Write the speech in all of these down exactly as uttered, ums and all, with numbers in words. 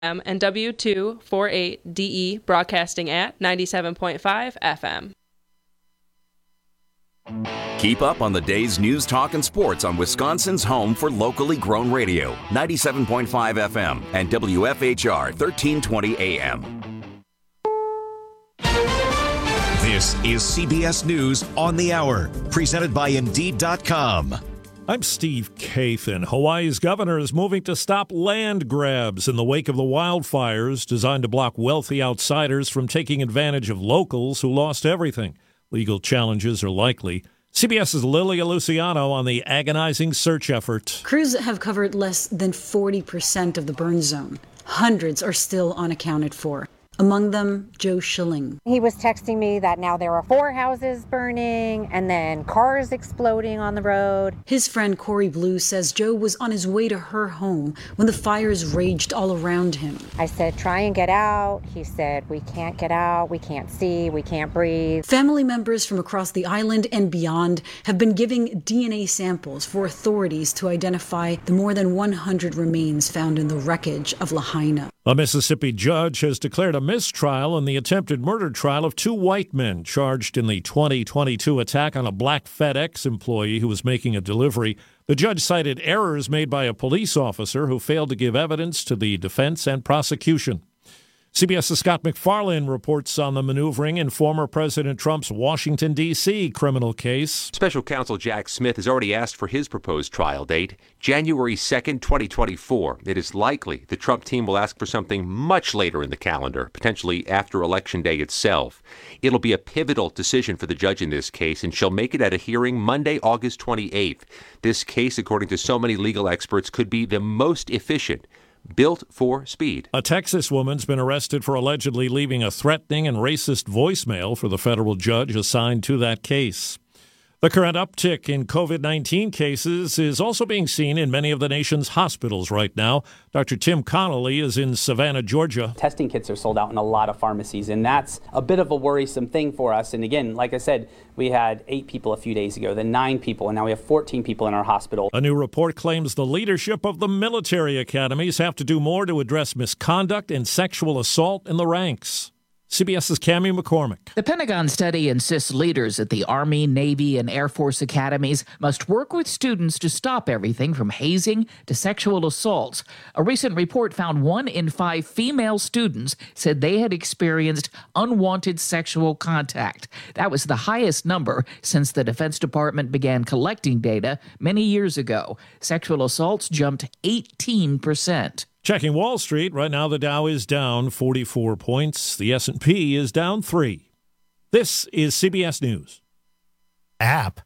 and W two forty-eight D E broadcasting at ninety-seven point five F M. Keep up on the day's news, talk, and sports on Wisconsin's home for locally grown radio, ninety-seven point five F M and W F H R thirteen twenty A M. This is C B S News on the Hour, presented by Indeed dot com. I'm Steve Kathan. Hawaii's governor is moving to stop land grabs in the wake of the wildfires designed to block wealthy outsiders from taking advantage of locals who lost everything. Legal challenges are likely. CBS's Lilia Luciano on the agonizing search effort. Crews have covered less than forty percent of the burn zone. Hundreds are still unaccounted for. Among them, Joe Schilling. He was texting me that now there are four houses burning and then cars exploding on the road. His friend Corey Blue says Joe was on his way to her home when the fires raged all around him. I said, try and get out. He said, we can't get out. We can't see. We can't breathe. Family members from across the island and beyond have been giving D N A samples for authorities to identify the more than one hundred remains found in the wreckage of Lahaina. A Mississippi judge has declared a mistrial in the attempted murder trial of two white men charged in the twenty twenty-two attack on a black FedEx employee who was making a delivery. The judge cited errors made by a police officer who failed to give evidence to the defense and prosecution. CBS's Scott McFarlane reports on the maneuvering in former President Trump's Washington, D C criminal case. Special counsel Jack Smith has already asked for his proposed trial date, January second, twenty twenty-four. It is likely the Trump team will ask for something much later in the calendar, potentially after Election Day itself. It'll be a pivotal decision for the judge in this case, and she'll make it at a hearing Monday, August twenty-eighth. This case, according to so many legal experts, could be the most efficient, built for speed. A Texas woman's been arrested for allegedly leaving a threatening and racist voicemail for the federal judge assigned to that case. The current uptick in covid nineteen cases is also being seen in many of the nation's hospitals right now. Doctor Tim Connolly is in Savannah, Georgia. Testing kits are sold out in a lot of pharmacies, and that's a bit of a worrisome thing for us. And again, like I said, we had eight people a few days ago, then nine people, and now we have fourteen people in our hospital. A new report claims the leadership of the military academies have to do more to address misconduct and sexual assault in the ranks. CBS's Cammie McCormick. The Pentagon study insists leaders at the Army, Navy, and Air Force academies must work with students to stop everything from hazing to sexual assaults. A recent report found one in five female students said they had experienced unwanted sexual contact. That was the highest number since the Defense Department began collecting data many years ago. Sexual assaults jumped eighteen percent. Checking Wall Street, right now the Dow is down forty-four points. The S and P is down three. This is C B S News. App.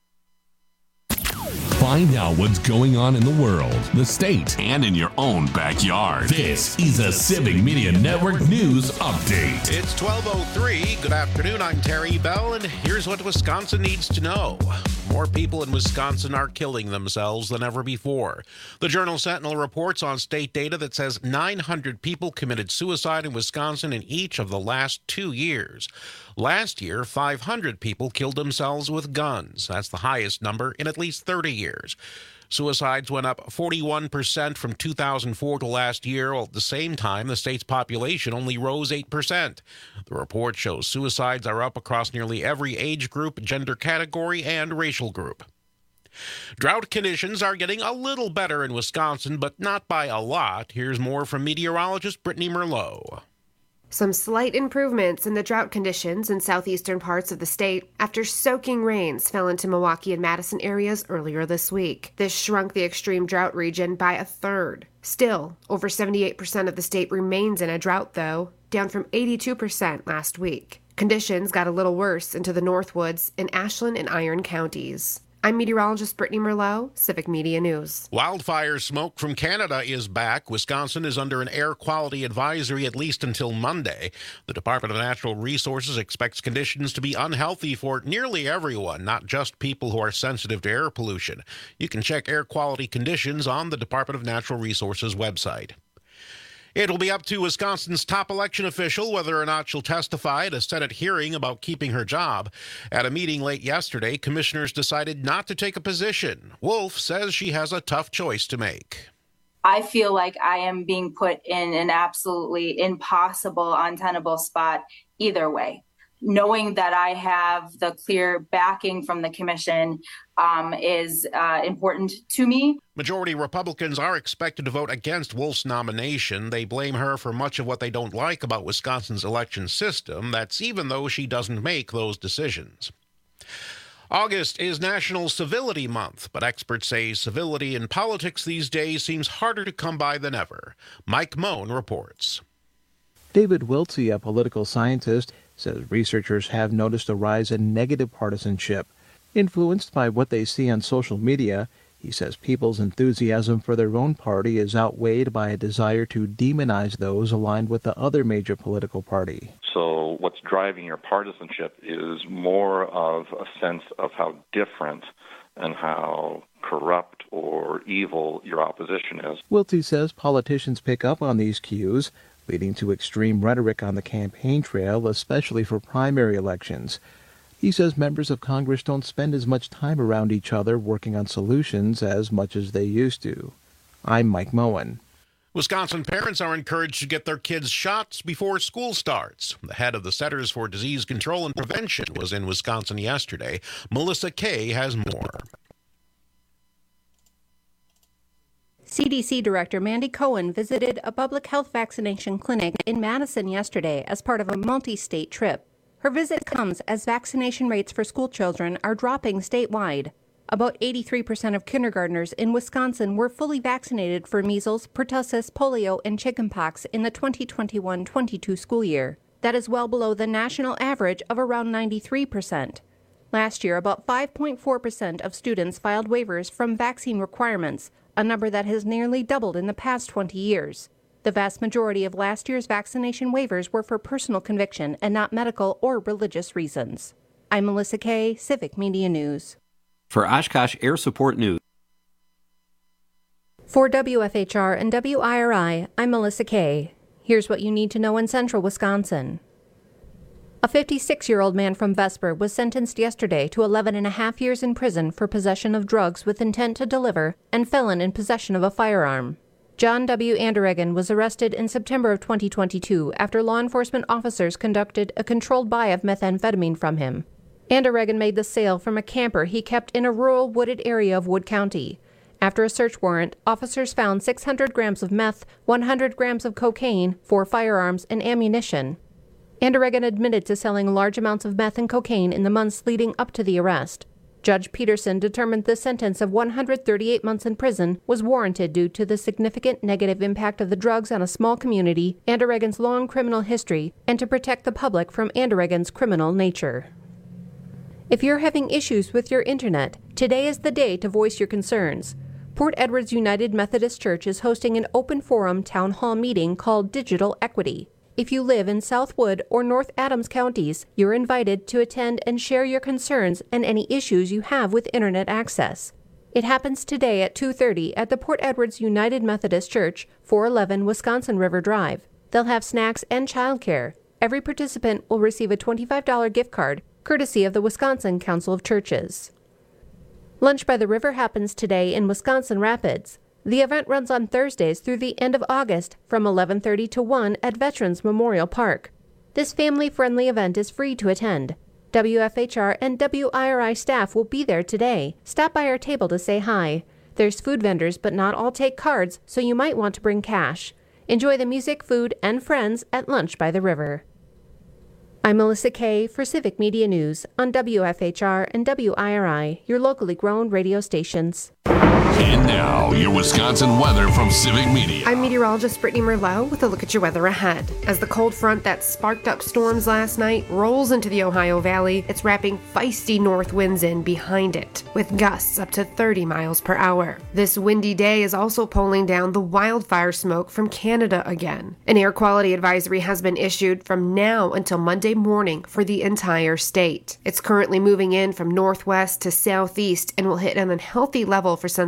Find out what's going on in the world, the state, and in your own backyard. This is a Civic Media Network News Update. It's twelve oh three. Good afternoon. I'm Terry Bell, and here's what Wisconsin needs to know. More people in Wisconsin are killing themselves than ever before. The Journal Sentinel reports on state data that says nine hundred people committed suicide in Wisconsin in each of the last two years. Last year, five hundred people killed themselves with guns. That's the highest number in at least thirty years. Suicides went up forty-one percent from two thousand four to last year, while at the same time, the state's population only rose eight percent. The report shows suicides are up across nearly every age group, gender category, and racial group. Drought conditions are getting a little better in Wisconsin, but not by a lot. Here's more from meteorologist Brittany Merlot. Some slight improvements in the drought conditions in southeastern parts of the state after soaking rains fell into Milwaukee and Madison areas earlier this week. This shrunk the extreme drought region by a third. Still, over seventy-eight percent of the state remains in a drought, though, down from eighty-two percent last week. Conditions got a little worse into the Northwoods in Ashland and Iron counties. I'm meteorologist Brittany Merlot, Civic Media News. Wildfire smoke from Canada is back. Wisconsin is under an air quality advisory at least until Monday. The Department of Natural Resources expects conditions to be unhealthy for nearly everyone, not just people who are sensitive to air pollution. You can check air quality conditions on the Department of Natural Resources website. It'll be up to Wisconsin's top election official whether or not she'll testify at a Senate hearing about keeping her job. At a meeting late yesterday, commissioners decided not to take a position. Wolf says she has a tough choice to make. I feel like I am being put in an absolutely impossible, untenable spot either way. Knowing that I have the clear backing from the commission um, is uh, important to me. Majority Republicans are expected to vote against Wolf's nomination. They blame her for much of what they don't like about Wisconsin's election system. That's even though she doesn't make those decisions. August is National Civility Month, but experts say civility in politics these days seems harder to come by than ever. Mike Moen reports. David Wiltsey, a political scientist, says researchers have noticed a rise in negative partisanship. Influenced by what they see on social media, he says people's enthusiasm for their own party is outweighed by a desire to demonize those aligned with the other major political party. So what's driving your partisanship is more of a sense of how different and how corrupt or evil your opposition is. Wiltsey says politicians pick up on these cues, leading to extreme rhetoric on the campaign trail, especially for primary elections. He says members of Congress don't spend as much time around each other working on solutions as much as they used to. I'm Mike Moen. Wisconsin parents are encouraged to get their kids shots before school starts. The head of the Centers for Disease Control and Prevention was in Wisconsin yesterday. Melissa Kay has more. C D C Director Mandy Cohen visited a public health vaccination clinic in Madison yesterday as part of a multi-state trip. Her visit comes as vaccination rates for school children are dropping statewide. About eighty-three percent of kindergartners in Wisconsin were fully vaccinated for measles, pertussis, polio, and chickenpox in the twenty twenty-one twenty-two school year. That is well below the national average of around ninety-three percent. Last year, about five point four percent of students filed waivers from vaccine requirements, a number that has nearly doubled in the past twenty years. The vast majority of last year's vaccination waivers were for personal conviction and not medical or religious reasons. I'm Melissa Kay, Civic Media News. For Oshkosh Air Support News. For W F H R and W I R I, I'm Melissa Kay. Here's what you need to know in central Wisconsin. A fifty-six-year-old man from Vesper was sentenced yesterday to eleven and a half years in prison for possession of drugs with intent to deliver and felon in possession of a firearm. John W. Andereggen was arrested in September of twenty twenty-two after law enforcement officers conducted a controlled buy of methamphetamine from him. Andereggen made the sale from a camper he kept in a rural wooded area of Wood County. After a search warrant, officers found six hundred grams of meth, one hundred grams of cocaine, four firearms, and ammunition. Andereggen admitted to selling large amounts of meth and cocaine in the months leading up to the arrest. Judge Peterson determined the sentence of one hundred thirty-eight months in prison was warranted due to the significant negative impact of the drugs on a small community, Andereggen's long criminal history, and to protect the public from Andereggen's criminal nature. If you're having issues with your internet, today is the day to voice your concerns. Port Edwards United Methodist Church is hosting an open forum town hall meeting called Digital Equity. If you live in Southwood or North Adams counties, you're invited to attend and share your concerns and any issues you have with internet access. It happens today at two thirty at the Port Edwards United Methodist Church, four eleven Wisconsin River Drive. They'll have snacks and childcare. Every participant will receive a twenty-five dollars gift card, courtesy of the Wisconsin Council of Churches. Lunch by the River happens today in Wisconsin Rapids. The event runs on Thursdays through the end of August from eleven thirty to one at Veterans Memorial Park. This family-friendly event is free to attend. W F H R and W I R I staff will be there today. Stop by our table to say hi. There's food vendors, but not all take cards, so you might want to bring cash. Enjoy the music, food, and friends at Lunch by the River. I'm Melissa Kay for Civic Media News on W F H R and W I R I, your locally grown radio stations. And now, your Wisconsin weather from Civic Media. I'm meteorologist Brittany Merlot with a look at your weather ahead. As the cold front that sparked up storms last night rolls into the Ohio Valley, it's wrapping feisty north winds in behind it, with gusts up to thirty miles per hour. This windy day is also pulling down the wildfire smoke from Canada again. An air quality advisory has been issued from now until Monday morning for the entire state. It's currently moving in from northwest to southeast and will hit an unhealthy level for sensitive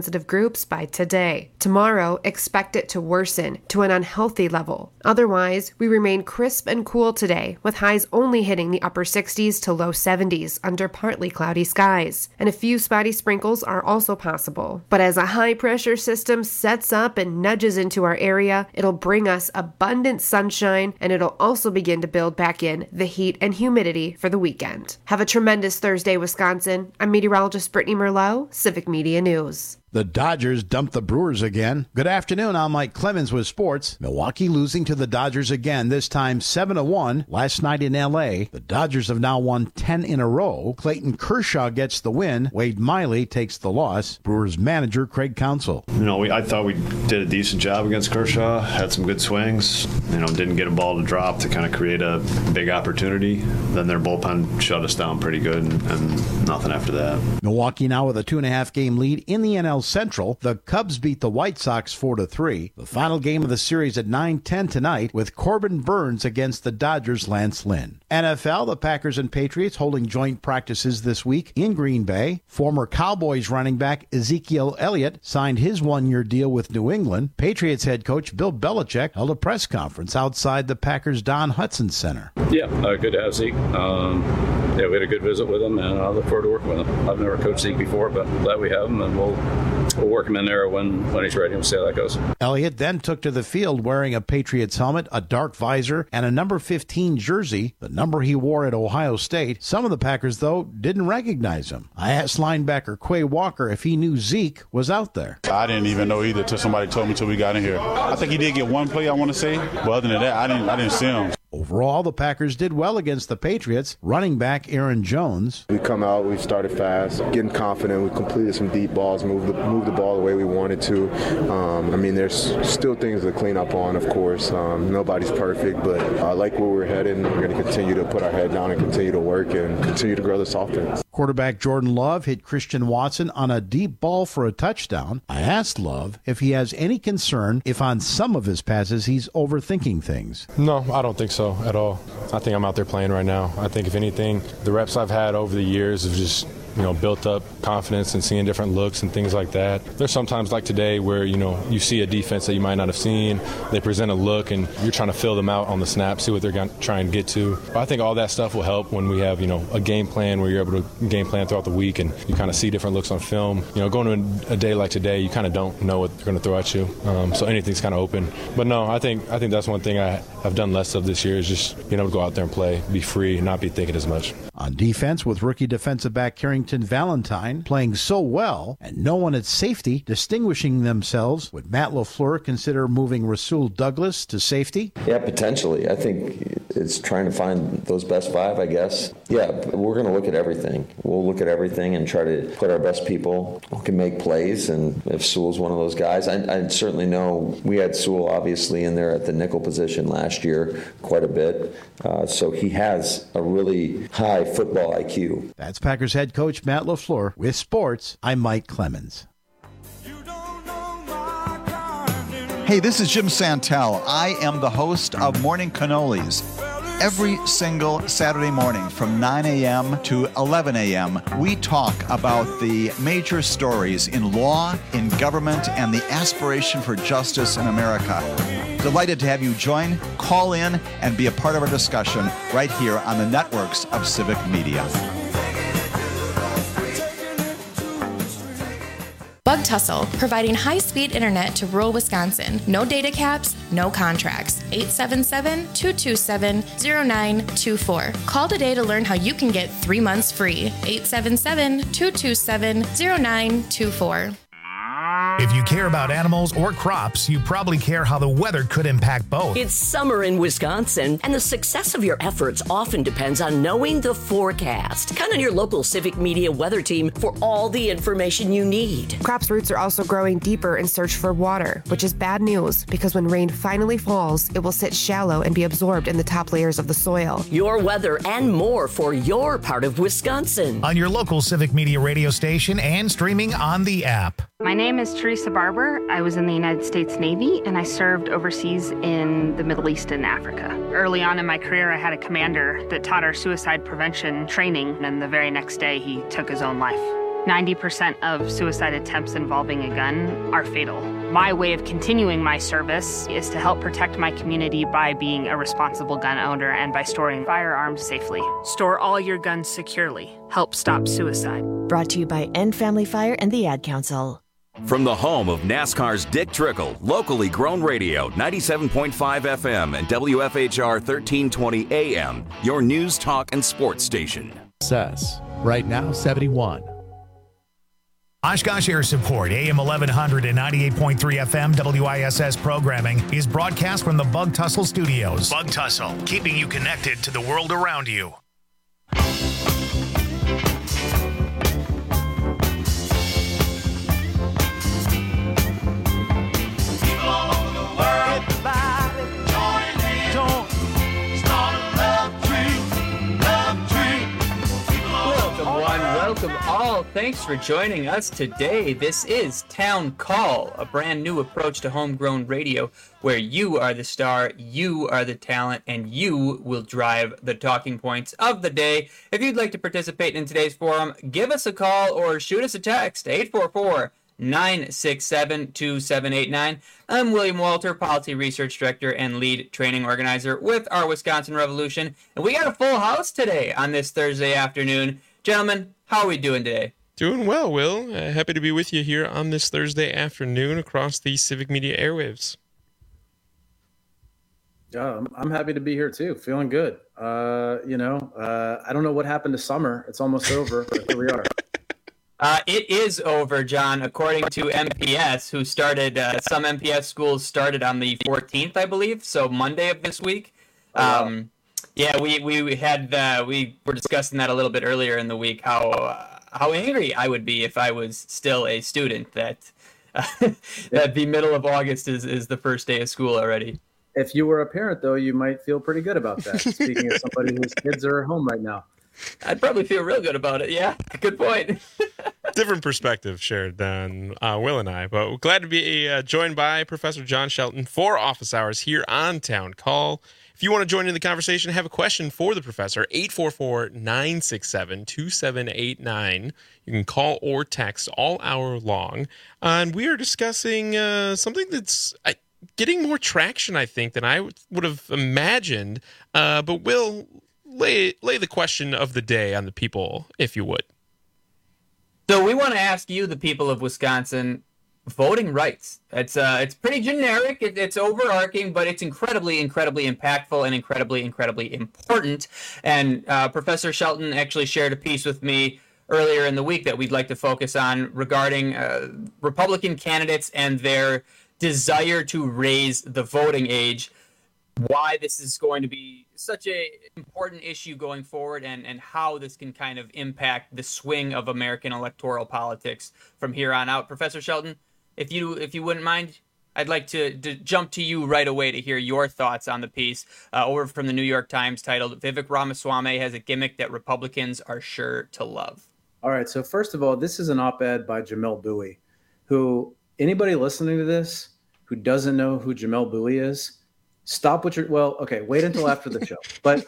sensitive groups by today. Tomorrow, expect it to worsen to an unhealthy level. Otherwise, we remain crisp and cool today, with highs only hitting the upper sixties to low seventies under partly cloudy skies. And a few spotty sprinkles are also possible. But as a high-pressure system sets up and nudges into our area, it'll bring us abundant sunshine, and it'll also begin to build back in the heat and humidity for the weekend. Have a tremendous Thursday, Wisconsin. I'm meteorologist Brittany Merlot, Civic Media News. The Dodgers dumped the Brewers again. Good afternoon, I'm Mike Clemens with sports. Milwaukee losing to the Dodgers again, this time seven to one. Last night in L A, the Dodgers have now won ten in a row. Clayton Kershaw gets the win. Wade Miley takes the loss. Brewers manager Craig Counsell. You know, we, I thought we did a decent job against Kershaw. Had some good swings. You know, didn't get a ball to drop to kind of create a big opportunity. Then their bullpen shut us down pretty good, and, and nothing after that. Milwaukee now with a two and a half game lead in the N L Central. The Cubs beat the White Sox four to three. The final game of the series at nine ten tonight with Corbin Burns against the Dodgers' Lance Lynn. N F L, the Packers and Patriots holding joint practices this week in Green Bay. Former Cowboys running back Ezekiel Elliott signed his one-year deal with New England. Patriots head coach Bill Belichick held a press conference outside the Packers' Don Hudson Center. Yeah, uh, good to have Zeke. Um, yeah, we had a good visit with him, and I look forward to working with him. I've never coached Zeke before, but glad we have him, and we'll We'll work him in there when, when he's ready. We'll see how that goes. Elliott then took to the field wearing a Patriots helmet, a dark visor, and a number fifteen jersey, the number he wore at Ohio State. Some of the Packers, though, didn't recognize him. I asked linebacker Quay Walker if he knew Zeke was out there. I didn't even know either until somebody told me till we got in here. I think he did get one play, I want to say, but other than that, I didn't, I didn't see him. Overall, the Packers did well against the Patriots. Running back Aaron Jones. We come out, we started fast, getting confident. We completed some deep balls, moved the, moved the ball the way we wanted to. Um, I mean, there's still things to clean up on, of course. Um, nobody's perfect, but I like where we're headed. We're going to continue to put our head down and continue to work and continue to grow this offense. Quarterback Jordan Love hit Christian Watson on a deep ball for a touchdown. I asked Love if he has any concern if on some of his passes he's overthinking things. No, I don't think so at all. I think I'm out there playing right now. I think if anything, the reps I've had over the years have just, you know, built up confidence and seeing different looks and things like that. There's sometimes like today where, you know, you see a defense that you might not have seen. They present a look and you're trying to fill them out on the snap, see what they're going to try and get to. But I think all that stuff will help when we have, you know, a game plan where you're able to game plan throughout the week and you kind of see different looks on film. You know, going to a, a day like today, you kind of don't know what they're going to throw at you. Um, so anything's kind of open. But no, I think I think that's one thing I, I've done less of this year is just being able to go out there and play, be free, and not be thinking as much. On defense, with rookie defensive back Carrington Valentine playing so well and no one at safety distinguishing themselves, would Matt LaFleur consider moving Rasul Douglas to safety? Yeah, potentially. I think it's trying to find those best five, I guess. Yeah, we're going to look at everything. We'll look at everything and try to put our best people who can make plays, and if Sewell's one of those guys, I, I certainly know we had Sewell obviously in there at the nickel position last year quite a bit, uh, so he has a really high football I Q. That's Packers head coach Matt LaFleur. With sports, I'm Mike Clemens. Hey, this is Jim Santel. I am the host of Morning Cannolis. Every single Saturday morning from nine a.m. to eleven a.m., we talk about the major stories in law, in government, and the aspiration for justice in America. Delighted to have you join, call in, and be a part of our discussion right here on the networks of Civic Media. Bug Tussle, providing high-speed internet to rural Wisconsin. No data caps, no contracts. eight seven seven, two two seven, zero nine two four. Call today to learn how you can get three months free. eight seven seven, two two seven, zero nine two four. If you care about animals or crops, you probably care how the weather could impact both. It's summer in Wisconsin, and the success of your efforts often depends on knowing the forecast. Count on your local Civic Media weather team for all the information you need. Crops' roots are also growing deeper in search for water, which is bad news because when rain finally falls, it will sit shallow and be absorbed in the top layers of the soil. Your weather and more for your part of Wisconsin. On your local Civic Media radio station and streaming on the app. My name is Teresa Barber. I was in the United States Navy, and I served overseas in the Middle East and Africa. Early on in my career, I had a commander that taught our suicide prevention training, and the very next day, he took his own life. ninety percent of suicide attempts involving a gun are fatal. My way of continuing my service is to help protect my community by being a responsible gun owner and by storing firearms safely. Store all your guns securely. Help stop suicide. Brought to you by End Family Fire and the Ad Council. From the home of NASCAR's Dick Trickle, locally grown radio, ninety-seven point five F M and W F H R thirteen twenty A M, your news, talk, and sports station. Says, right now, seventy-one. Oshkosh Air Support, A M eleven hundred and ninety-eight point three F M W I S S programming is broadcast from the Bug Tussle Studios. Bug Tussle, keeping you connected to the world around you. Welcome all. Thanks for joining us today. This is Town Call, a brand new approach to homegrown radio where you are the star, you are the talent, and you will drive the talking points of the day. If you'd like to participate in today's forum, give us a call or shoot us a text, eight four four, nine six seven, two seven eight nine. I'm William Walter, Policy Research Director and Lead Training Organizer with our Wisconsin Revolution, and we got a full house today on this Thursday afternoon. Gentlemen, how are we doing today? Doing well, Will. Uh, happy to be with you here on this Thursday afternoon across the Civic Media airwaves. Yeah, I'm happy to be here too. Feeling good. Uh, you know, uh, I don't know what happened to summer. It's almost over, but here we are. Uh, it is over, John, according to M P S, who started, uh, some M P S schools started on the fourteenth, I believe, so Monday of this week. Oh, wow. Um, yeah, we, we had, uh, we were discussing that a little bit earlier in the week, how uh, how angry I would be if I was still a student, that uh, that the middle of August is, is the first day of school already. If you were a parent, though, you might feel pretty good about that, speaking of somebody whose kids are at home right now. I'd probably feel real good about it, yeah. Good point. Different perspective shared than uh, Will and I, but we're glad to be uh, joined by Professor John Shelton for Office Hours here on Town Call. If you want to join in the conversation, have a question for the professor, eight four four, nine six seven, two seven eight nine. You can call or text all hour long. Uh, and we are discussing uh, something that's uh, getting more traction, I think, than I would have imagined. Uh, but Will, lay, lay the question of the day on the people, if you would. So we want to ask you, the people of Wisconsin, voting rights. It's uh, it's pretty generic. It, it's overarching, but it's incredibly, incredibly impactful and incredibly, incredibly important. And uh, Professor Shelton actually shared a piece with me earlier in the week that we'd like to focus on regarding uh, Republican candidates and their desire to raise the voting age. Why this is going to be such a important issue going forward, and, and how this can kind of impact the swing of American electoral politics from here on out. Professor Shelton, if you if you wouldn't mind, I'd like to, to jump to you right away to hear your thoughts on the piece uh, over from the New York Times titled, Vivek Ramaswamy has a gimmick that Republicans are sure to love. All right, so first of all, this is an op-ed by Jamelle Bouie, who, anybody listening to this who doesn't know who Jamelle Bouie is, stop what you're, well, okay, wait until after the show. But,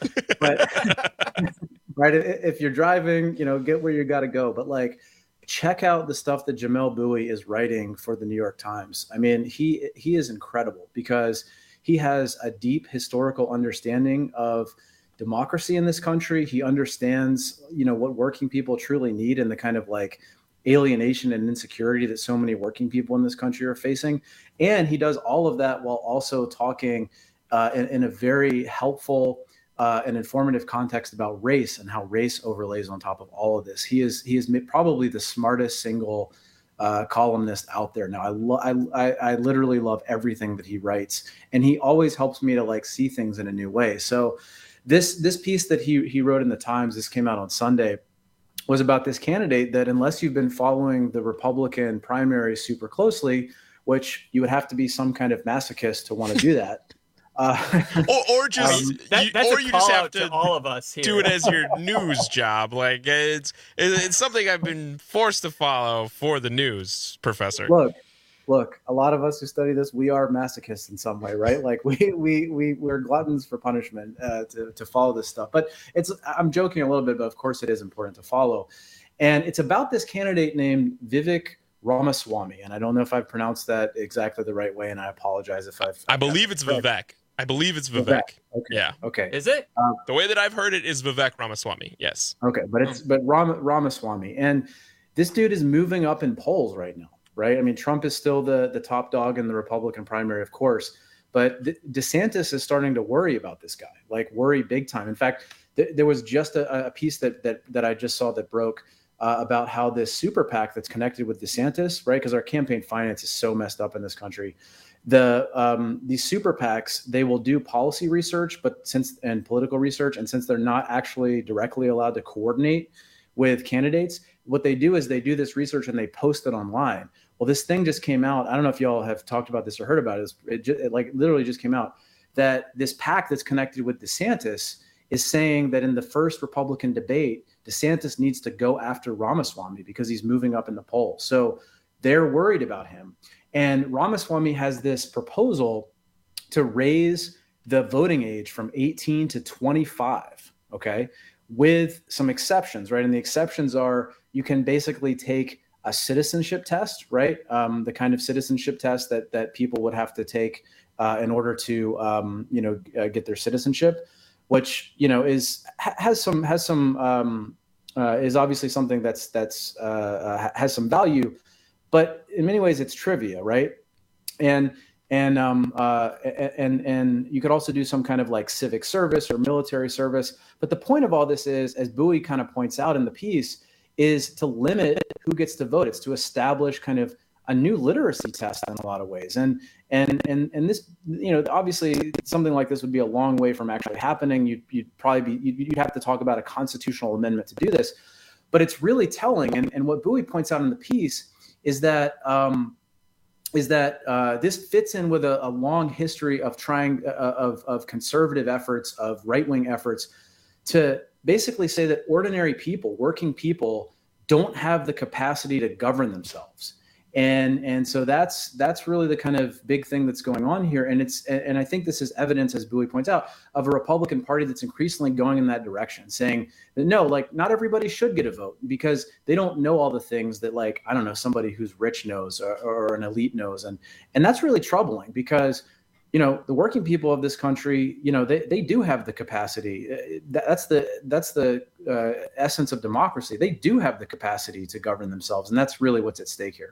but right, if you're driving, you know, get where you got to go. But like, check out the stuff that Jamelle Bouie is writing for the New York Times. I mean, he he is incredible because he has a deep historical understanding of democracy in this country. He understands, you know, what working people truly need and the kind of like alienation and insecurity that so many working people in this country are facing. And he does all of that while also talking uh, in, in a very helpful uh, and informative context about race and how race overlays on top of all of this. He is he is probably the smartest single uh, columnist out there now. I, lo- I I literally love everything that he writes, and he always helps me to like see things in a new way. So this this piece that he he wrote in the Times, this came out on Sunday, was about this candidate that, unless you've been following the Republican primary super closely, which you would have to be some kind of masochist to want to do that. Uh, or, or just, um, that, you, that's or a you call just have out to, to all of us here. do it as your news job. Like it's it's something I've been forced to follow for the news, Professor. Look, look, a lot of us who study this, we are masochists in some way, right? Like we we we we're gluttons for punishment uh, to to follow this stuff. But it's I'm joking a little bit, but of course it is important to follow. And it's about this candidate named Vivek Ramaswamy. And I don't know if I've pronounced that exactly the right way, and I apologize if I've... I believe it's Vivek. I believe it's Vivek. Vivek. Okay. Yeah. Okay. Is it? Uh, the way that I've heard it is Vivek Ramaswamy. Yes. Okay, but it's but Ram, Ramaswamy, and this dude is moving up in polls right now, right? I mean, Trump is still the the top dog in the Republican primary, of course, but De- DeSantis is starting to worry about this guy, like worry big time. In fact, th- there was just a, a piece that that that I just saw that broke uh, about how this super PAC that's connected with DeSantis, right? Because our campaign finance is so messed up in this country. The um, these super PACs, they will do policy research, but since and political research, and since they're not actually directly allowed to coordinate with candidates, what they do is they do this research and they post it online. Well, this thing just came out. I don't know if y'all have talked about this or heard about it. It, just, it like literally just came out that this PAC that's connected with DeSantis is saying that in the first Republican debate, DeSantis needs to go after Ramaswamy because he's moving up in the polls. So they're worried about him. And Ramaswamy has this proposal to raise the voting age from eighteen to twenty-five, okay, with some exceptions, right? And the exceptions are you can basically take a citizenship test, right? Um, the kind of citizenship test that that people would have to take uh, in order to, um, you know, uh, get their citizenship, which, you know, is has some has some um, uh, is obviously something that's that's uh, uh, has some value. But in many ways, it's trivia, right? And and um, uh, and and you could also do some kind of like civic service or military service. But the point of all this is, as Bowie kind of points out in the piece, is to limit who gets to vote. It's to establish kind of a new literacy test in a lot of ways. And and and and this, you know, obviously something like this would be a long way from actually happening. You'd you'd probably be you'd, you'd have to talk about a constitutional amendment to do this. But it's really telling. And and what Bowie points out in the piece is that um, is that uh, this fits in with a, a long history of trying uh, of of conservative efforts, of right-wing efforts, to basically say that ordinary people, working people, don't have the capacity to govern themselves. And and so that's that's really the kind of big thing that's going on here. And it's and I think this is evidence, as Bowie points out, of a Republican Party that's increasingly going in that direction, saying that no, like not everybody should get a vote because they don't know all the things that, like, I don't know, somebody who's rich knows or, or an elite knows. And and that's really troubling because, you know, the working people of this country, you know, they, they do have the capacity. That's the that's the uh, essence of democracy. They do have the capacity to govern themselves. And that's really what's at stake here.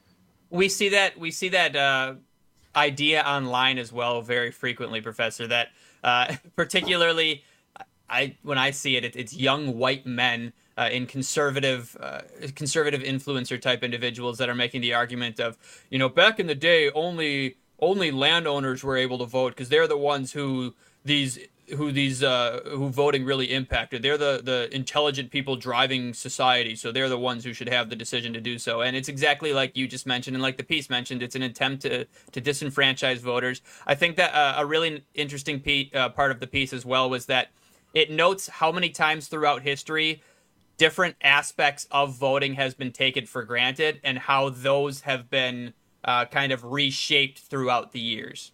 We see that we see that uh, idea online as well very frequently, Professor. That uh, particularly, I when I see it, it it's young white men uh, in conservative uh, conservative influencer type individuals that are making the argument of, you know, back in the day, only only landowners were able to vote because they're the ones who these who these uh, who voting really impacted. They're the the intelligent people driving society, so they're the ones who should have the decision to do so. And it's exactly like you just mentioned, and like the piece mentioned, it's an attempt to to disenfranchise voters. I think that uh, a really interesting pe- uh, part of the piece as well was that it notes how many times throughout history different aspects of voting has been taken for granted and how those have been uh, kind of reshaped throughout the years.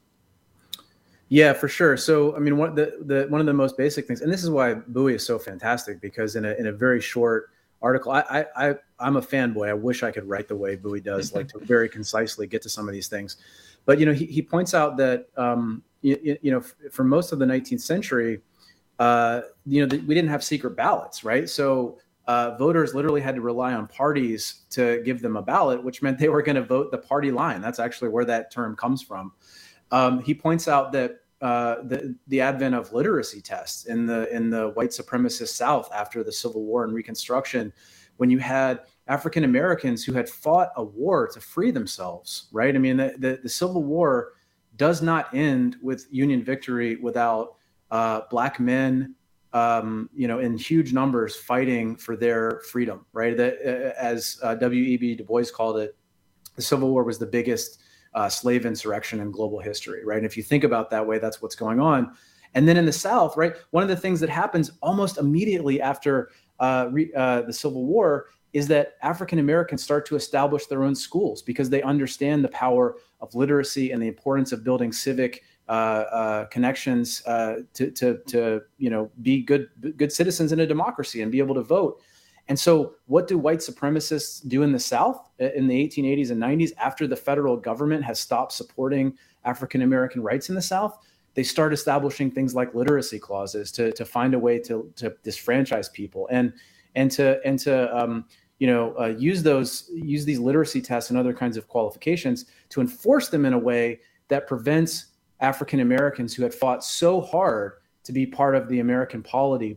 Yeah, for sure. So, I mean, one of the, the one of the most basic things, and this is why Bowie is so fantastic, because in a in a very short article, I I, I I'm a fanboy. I wish I could write the way Bowie does, like to very concisely get to some of these things. But you know, he he points out that um you, you know for most of the nineteenth century, uh you know we didn't have secret ballots, right? So uh, voters literally had to rely on parties to give them a ballot, which meant they were going to vote the party line. That's actually where that term comes from. Um, he points out that uh, the the advent of literacy tests in the in the white supremacist South after the Civil War and Reconstruction, when you had African Americans who had fought a war to free themselves, right? I mean, the, the, the Civil War does not end with Union victory without uh, Black men, um, you know, in huge numbers fighting for their freedom, right? That, uh, as uh, W E B Du Bois called it, the Civil War was the biggest Uh, slave insurrection in global history, right? And if you think about that way, that's what's going on. And then in the South, right, one of the things that happens almost immediately after uh, re, uh, the Civil War is that African Americans start to establish their own schools because they understand the power of literacy and the importance of building civic uh, uh, connections uh, to, to, to, you know, be good, good citizens in a democracy and be able to vote. And so what do white supremacists do in the South in the eighteen eighties and nineties after the federal government has stopped supporting African-American rights in the South? They start establishing things like literacy clauses to, to find a way to, to disfranchise people and and to and to um, you know uh, use those use these literacy tests and other kinds of qualifications to enforce them in a way that prevents African-Americans who had fought so hard to be part of the American polity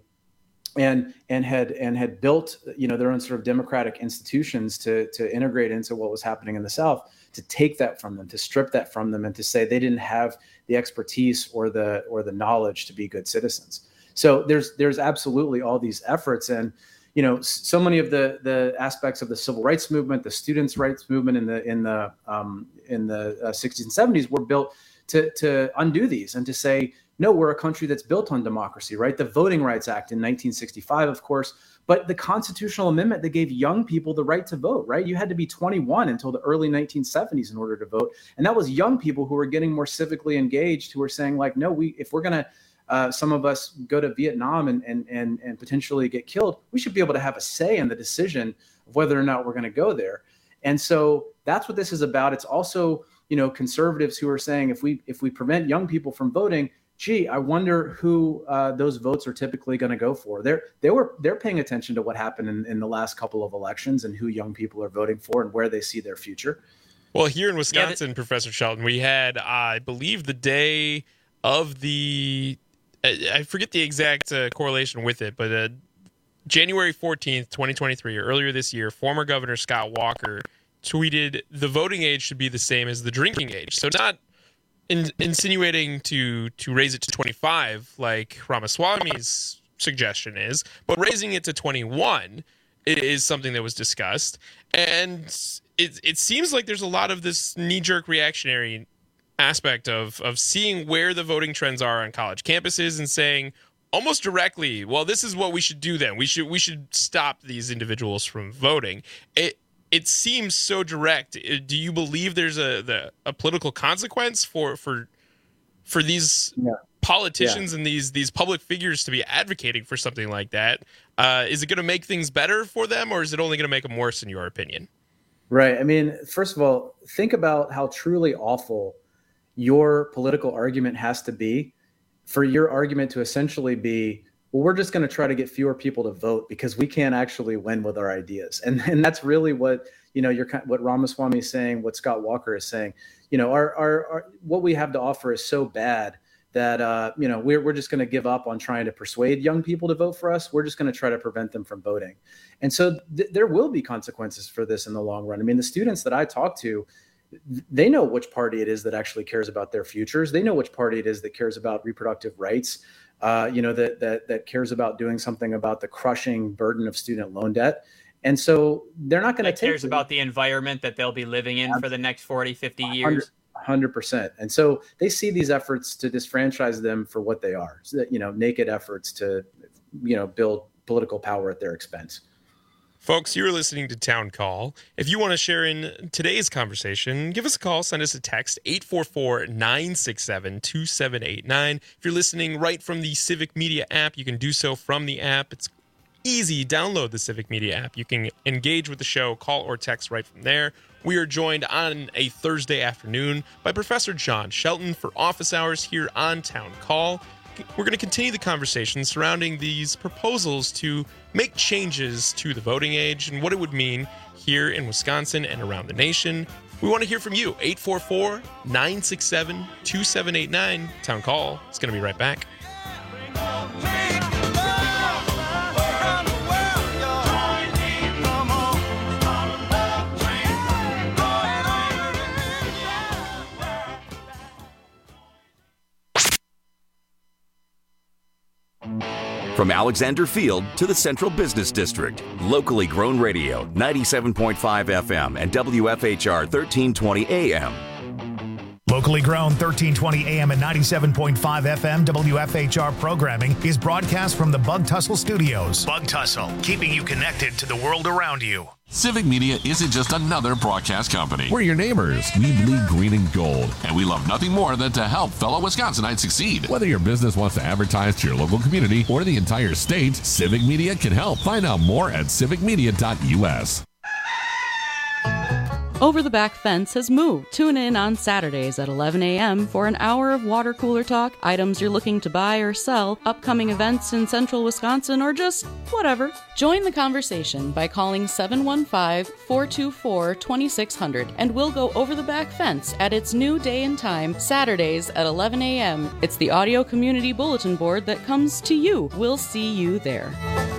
and and had and had built you know their own sort of democratic institutions to to integrate into what was happening in the South, to take that from them, to strip that from them, and to say they didn't have the expertise or the or the knowledge to be good citizens. So there's there's absolutely all these efforts, and you know so many of the the aspects of the civil rights movement, the students' rights movement in the in the um, in the uh, sixties and seventies were built to to undo these and to say, no, we're a country that's built on democracy, right? The Voting Rights Act in nineteen sixty-five, of course, but the constitutional amendment that gave young people the right to vote, right? You had to be twenty-one until the early nineteen seventies in order to vote. And that was young people who were getting more civically engaged, who were saying like, no, we if we're going to, uh, some of us go to Vietnam and, and, and, and potentially get killed, we should be able to have a say in the decision of whether or not we're going to go there. And so that's what this is about. It's also, you know, conservatives who are saying if we if we prevent young people from voting, gee, I wonder who uh, those votes are typically going to go for. They're they were they're paying attention to what happened in, in the last couple of elections and who young people are voting for and where they see their future. Well, here in Wisconsin, yeah, Professor Shelton, we had, uh, I believe, the day of the, I forget the exact uh, correlation with it, but uh, January fourteenth, twenty twenty-three, or earlier this year, former Governor Scott Walker tweeted the voting age should be the same as the drinking age. So not In, insinuating to to raise it to twenty-five like Ramaswamy's suggestion is, but raising it to twenty-one is something that was discussed. And it it seems like there's a lot of this knee-jerk reactionary aspect of of seeing where the voting trends are on college campuses and saying almost directly, well, this is what we should do then. We should we should stop these individuals from voting. It It seems so direct. Do you believe there's a the, a political consequence for for for these yeah. politicians yeah. and these these public figures to be advocating for something like that? Uh, is it going to make things better for them, or is it only going to make them worse, in your opinion? Right. I mean, first of all, think about how truly awful your political argument has to be for your argument to essentially be, well, we're just going to try to get fewer people to vote because we can't actually win with our ideas. And and that's really what, you know, you're what Ramaswamy is saying, what Scott Walker is saying. You know, our our, our what we have to offer is so bad that, uh, you know, we're, we're just going to give up on trying to persuade young people to vote for us. We're just going to try to prevent them from voting. And so th- there will be consequences for this in the long run. I mean, the students that I talk to, they know which party it is that actually cares about their futures. They know which party it is that cares about reproductive rights. Uh, you know, that that that cares about doing something about the crushing burden of student loan debt. And so they're not going to take... cares them. about the environment that they'll be living in for the next forty, fifty years. one hundred percent. And so they see these efforts to disfranchise them for what they are, so that, you know, naked efforts to, you know, build political power at their expense. Folks, you're listening to Town Call. If you want to share in today's conversation, give us a call, send us a text, eight four four, nine six seven, two seven eight nine. If you're listening right from the Civic Media app, you can do so from the app. It's easy. Download the Civic Media app. You can engage with the show, call or text right from there. We are joined on a Thursday afternoon by Professor John Shelton for office hours here on Town Call. We're going to continue the conversation surrounding these proposals to make changes to the voting age and what it would mean here in Wisconsin and around the nation. We want to hear from you. eight four four, nine six seven, two seven eight nine. Town Call. It's going to be right back. From Alexander Field to the Central Business District, locally grown radio, ninety-seven point five F M and W F H R thirteen twenty A M. Locally grown thirteen twenty A M and ninety-seven point five F M W F H R programming is broadcast from the Bug Tussle Studios. Bug Tussle, keeping you connected to the world around you. Civic Media isn't just another broadcast company. We're your neighbors. We bleed green and gold. And we love nothing more than to help fellow Wisconsinites succeed. Whether your business wants to advertise to your local community or the entire state, Civic Media can help. Find out more at civic media dot U S. Over the Back Fence has moved. Tune in on Saturdays at eleven a.m. for an hour of water cooler talk, items you're looking to buy or sell, upcoming events in central Wisconsin, or just whatever. Join the conversation by calling seven one five, four two four, two six zero zero and we'll go over the back fence at its new day and time, Saturdays at eleven a.m. It's the audio community bulletin board that comes to you. We'll see you there.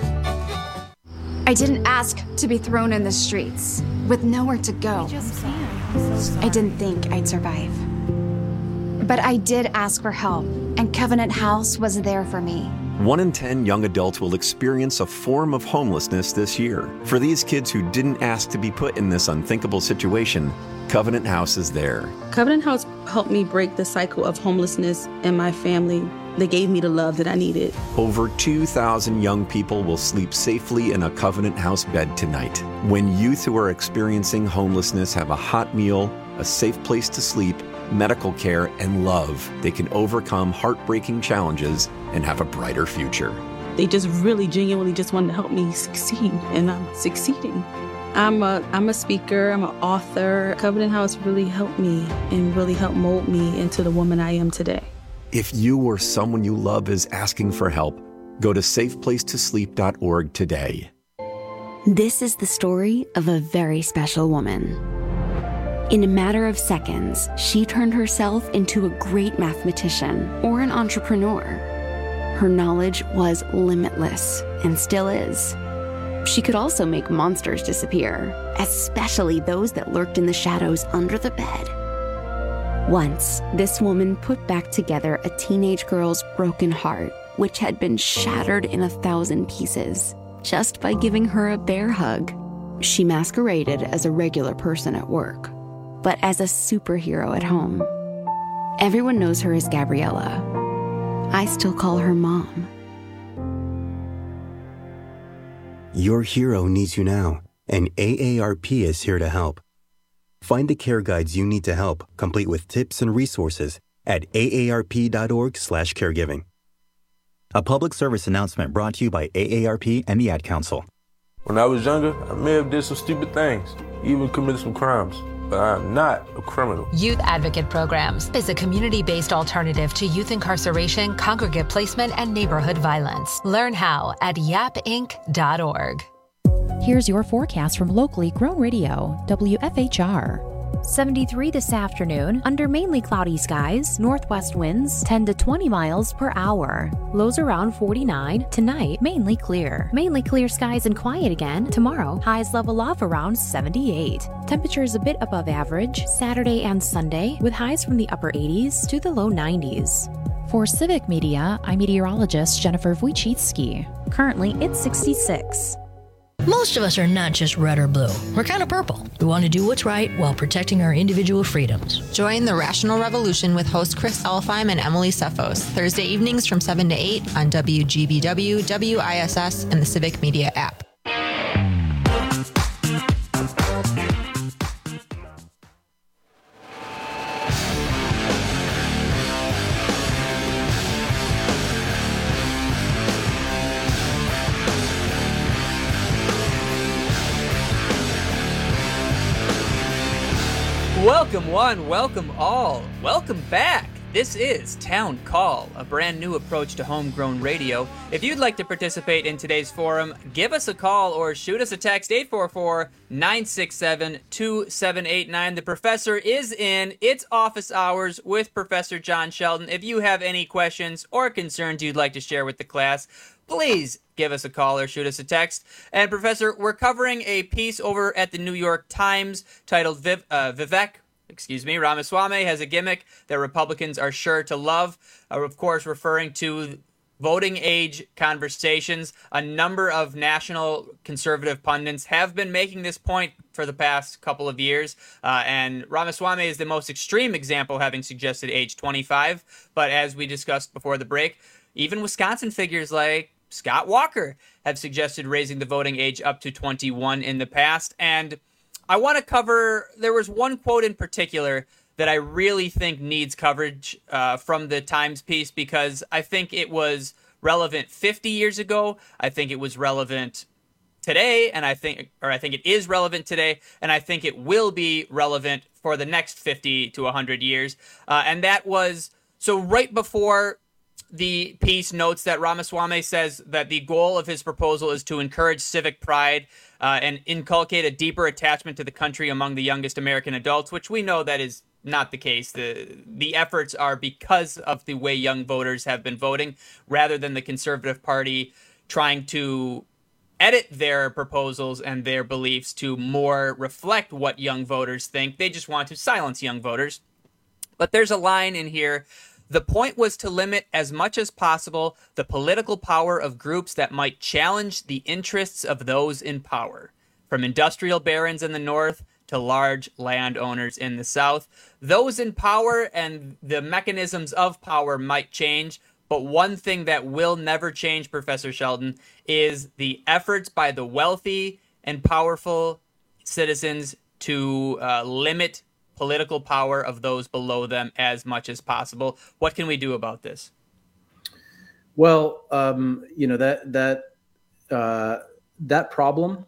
I didn't ask to be thrown in the streets with nowhere to go. I didn't think I'd survive. But I did ask for help, and Covenant House was there for me. One in ten young adults will experience a form of homelessness this year. For these kids who didn't ask to be put in this unthinkable situation, Covenant House is there. Covenant House helped me break the cycle of homelessness in my family. They gave me the love that I needed. Over two thousand young people will sleep safely in a Covenant House bed tonight. When youth who are experiencing homelessness have a hot meal, a safe place to sleep, medical care, and love, they can overcome heartbreaking challenges and have a brighter future. They just really genuinely just wanted to help me succeed, and I'm succeeding. I'm a, I'm a speaker, I'm an author. Covenant House really helped me and really helped mold me into the woman I am today. If you or someone you love is asking for help, go to safe place to sleep dot org today. This is the story of a very special woman. In a matter of seconds, she turned herself into a great mathematician or an entrepreneur. Her knowledge was limitless and still is. She could also make monsters disappear, especially those that lurked in the shadows under the bed. Once, this woman put back together a teenage girl's broken heart, which had been shattered in a thousand pieces, just by giving her a bear hug. She masqueraded as a regular person at work, but as a superhero at home. Everyone knows her as Gabriella. I still call her Mom. Your hero needs you now, and A A R P is here to help. Find the care guides you need to help, complete with tips and resources at A A R P dot org slash caregiving. A public service announcement brought to you by A A R P and the Ad Council. When I was younger, I may have did some stupid things, even committed some crimes, but I am not a criminal. Youth Advocate Programs is a community-based alternative to youth incarceration, congregate placement, and neighborhood violence. Learn how at yap inc dot org. Here's your forecast from locally grown radio, W F H R. seventy-three this afternoon, under mainly cloudy skies, northwest winds ten to twenty miles per hour. Lows around forty-nine. Tonight, mainly clear. Mainly clear skies and quiet again. Tomorrow, highs level off around seventy-eight. Temperatures a bit above average Saturday and Sunday, with highs from the upper eighties to the low nineties. For Civic Media, I'm meteorologist Jennifer Wojcicki. Currently, it's sixty-six. Most of us are not just red or blue. We're kind of purple. We want to do what's right while protecting our individual freedoms. Join the Rational Revolution with host Chris Elfheim and Emily Cephos, Thursday evenings from seven to eight on W G B W, W I S S, and the Civic Media app. Welcome one, welcome all, welcome back. This is Town Call, a brand new approach to homegrown radio. If you'd like to participate in today's forum, give us a call or shoot us a text, eight four four, nine six seven, two seven eight nine. The professor is in. It's office hours with Professor John Shelton. If you have any questions or concerns you'd like to share with the class, please give us a call or shoot us a text. And Professor, we're covering a piece over at the New York Times titled Viv, uh, Vivek, excuse me, Ramaswamy has a gimmick that Republicans are sure to love. Uh, of course, referring to voting age conversations. A number of national conservative pundits have been making this point for the past couple of years, uh, and Ramaswamy is the most extreme example, having suggested age twenty-five. But as we discussed before the break, even Wisconsin figures like Scott Walker have suggested raising the voting age up to twenty-one in the past. And I want to cover, there was one quote in particular that I really think needs coverage uh, from the Times piece, because I think it was relevant fifty years ago. I think it was relevant today, and I think, or I think it is relevant today, and I think it will be relevant for the next fifty to one hundred years. Uh, and that was, so right before the piece notes that Ramaswamy says that the goal of his proposal is to encourage civic pride uh, and inculcate a deeper attachment to the country among the youngest American adults, which we know that is not the case. The the efforts are because of the way young voters have been voting, rather than the Conservative Party trying to edit their proposals and their beliefs to more reflect what young voters think. They just want to silence young voters. But there's a line in here. The point was to limit as much as possible the political power of groups that might challenge the interests of those in power, from industrial barons in the North to large landowners in the South. Those in power and the mechanisms of power might change, but one thing that will never change, Professor Sheldon, is the efforts by the wealthy and powerful citizens to uh, limit political power of those below them as much as possible. What can we do about this? Well, um, you know, that that uh, that problem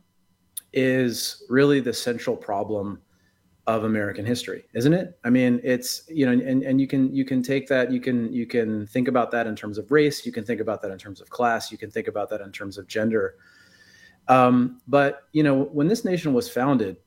is really the central problem of American history, isn't it? I mean, it's, you know, and, and you can you can take that, you can you can think about that in terms of race, you can think about that in terms of class, you can think about that in terms of gender. Um, but, you know, when this nation was founded,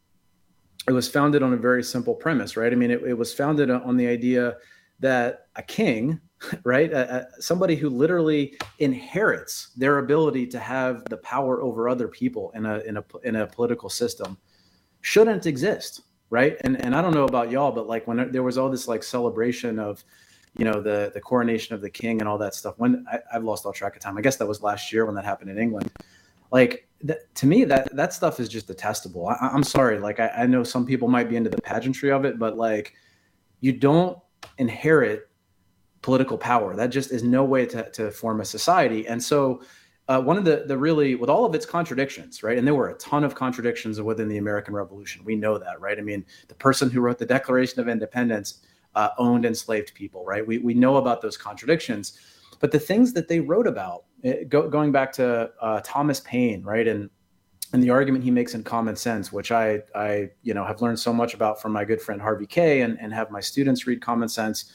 it was founded on a very simple premise, right? I mean, it, it was founded on the idea that a king, right, a, a, somebody who literally inherits their ability to have the power over other people in a in a in a political system, shouldn't exist, right? And and I don't know about y'all, but like when there was all this like celebration of, you know, the the coronation of the king and all that stuff. When I, I've lost all track of time. I guess that was last year when that happened in England. Like, th- to me, that that stuff is just detestable. I, I'm sorry. Like, I, I know some people might be into the pageantry of it, but like, you don't inherit political power. That just is no way to, to form a society. And so uh, one of the, the really, with all of its contradictions, right? And there were a ton of contradictions within the American Revolution. We know that, right? I mean, the person who wrote the Declaration of Independence uh, owned enslaved people, right? We we know about those contradictions. But the things that they wrote about, go, going back to uh, Thomas Paine, right, and and the argument he makes in Common Sense, which I I you know have learned so much about from my good friend Harvey Kaye, and and have my students read Common Sense.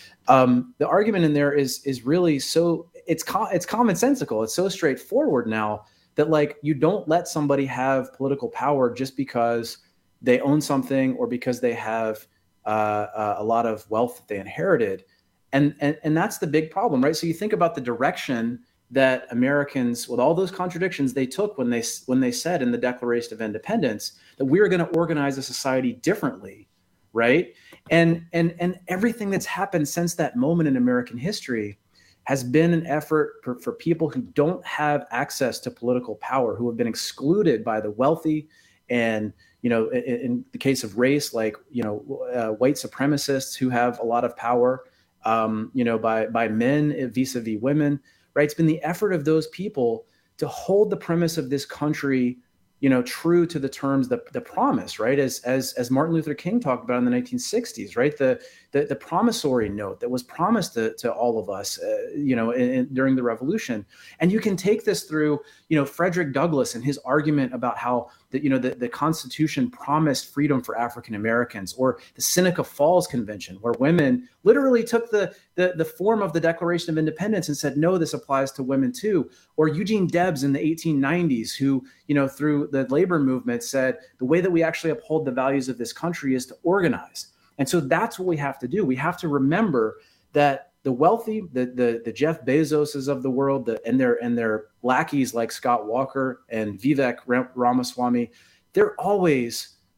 Um, the argument in there is is really so it's co- it's commonsensical. It's so straightforward now that like you don't let somebody have political power just because they own something or because they have uh, uh, a lot of wealth that they inherited. And, and and that's the big problem, right? So you think about the direction that Americans, with all those contradictions, they took when they when they said in the Declaration of Independence that we are going to organize a society differently, right? And and and everything that's happened since that moment in American history has been an effort for, for people who don't have access to political power, who have been excluded by the wealthy, and you know, in, in the case of race, like you know, uh, white supremacists who have a lot of power. Um, you know, by by men vis-a-vis women, right? It's been the effort of those people to hold the premise of this country, you know, true to the terms, the the promise, right? As as as Martin Luther King talked about in the nineteen sixties, right? The the, the promissory note that was promised to, to all of us, uh, you know, in, in, during the Revolution. And you can take this through, you know, Frederick Douglass and his argument about how the, you know, the, the Constitution promised freedom for African Americans, or the Seneca Falls Convention, where women literally took the, the, the form of the Declaration of Independence and said, no, this applies to women too. Or Eugene Debs in the eighteen nineties, who, you know, through the labor movement said, the way that we actually uphold the values of this country is to organize. And so that's what we have to do. We have to remember that the wealthy, the the, the Jeff Bezoses of the world, the, and their and their lackeys like Scott Walker and Vivek Ramaswamy, they're always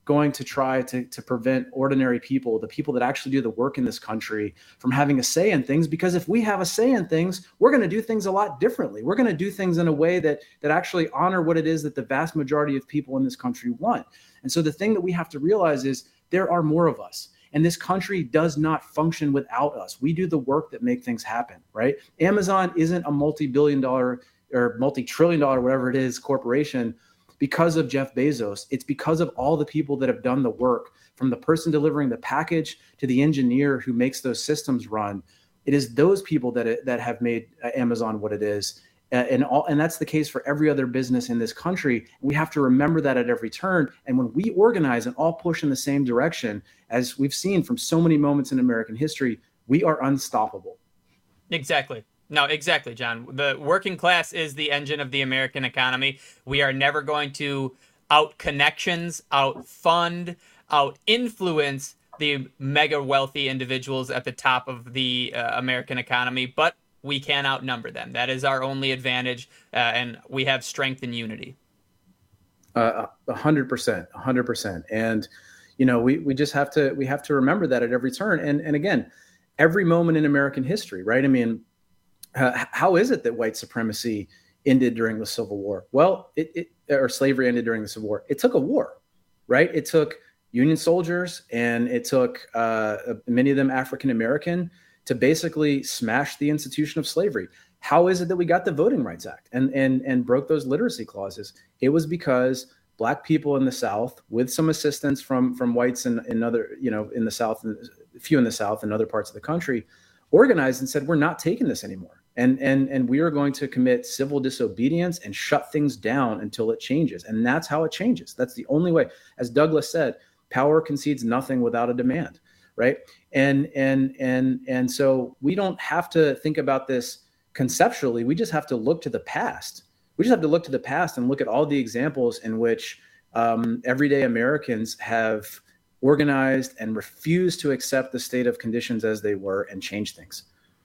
going to try to, to prevent ordinary people, the people that actually do the work in this country, from having a say in things. Because if we have a say in things, we're going to do things a lot differently. We're going to do things in a way that that actually honor what it is that the vast majority of people in this country want. And so the thing that we have to realize is there are more of us. And this country does not function without us. We do the work that make things happen, right? Amazon isn't a multi-billion dollar or multi-trillion dollar, whatever it is, corporation because of Jeff Bezos. It's because of all the people that have done the work, from the person delivering the package to the engineer who makes those systems run. It is those people that that have made Amazon what it is. Uh, and all, and that's the case for every other business in this country. We have to remember that at every turn. And when we organize and all push in the same direction, as we've seen from so many moments in American history, we are unstoppable. Exactly. No, exactly, John. The working class is the engine of the American economy. We are never going to out connections, out fund, out influence the mega wealthy individuals at the top of the uh, American economy, but we can outnumber them. That is our only advantage, uh, and we have strength and unity. Uh, a hundred percent, a hundred percent. And, you know, we, we just have to, we have to remember that at every turn. And, and again, every moment in American history, right? I mean, uh, how is it that white supremacy ended during the Civil War? Well, it, it, or slavery ended during the Civil War. It took a war, right? It took Union soldiers, and it took uh, many of them African-American, to basically smash the institution of slavery. How is it that we got the Voting Rights Act and and and broke those literacy clauses? It was because Black people in the South, with some assistance from from whites in, in other, you know, in the South, a few in the South and other parts of the country, organized and said, we're not taking this anymore. And and and we are going to commit civil disobedience and shut things down until it changes. And that's how it changes. That's the only way. As Douglas said, power concedes nothing without a demand. Right. And and and and so we don't have to think about this conceptually. We just have to look to the past. We just have to look to the past and look at all the examples in which um, everyday Americans have organized and refused to accept the state of conditions as they were and change things.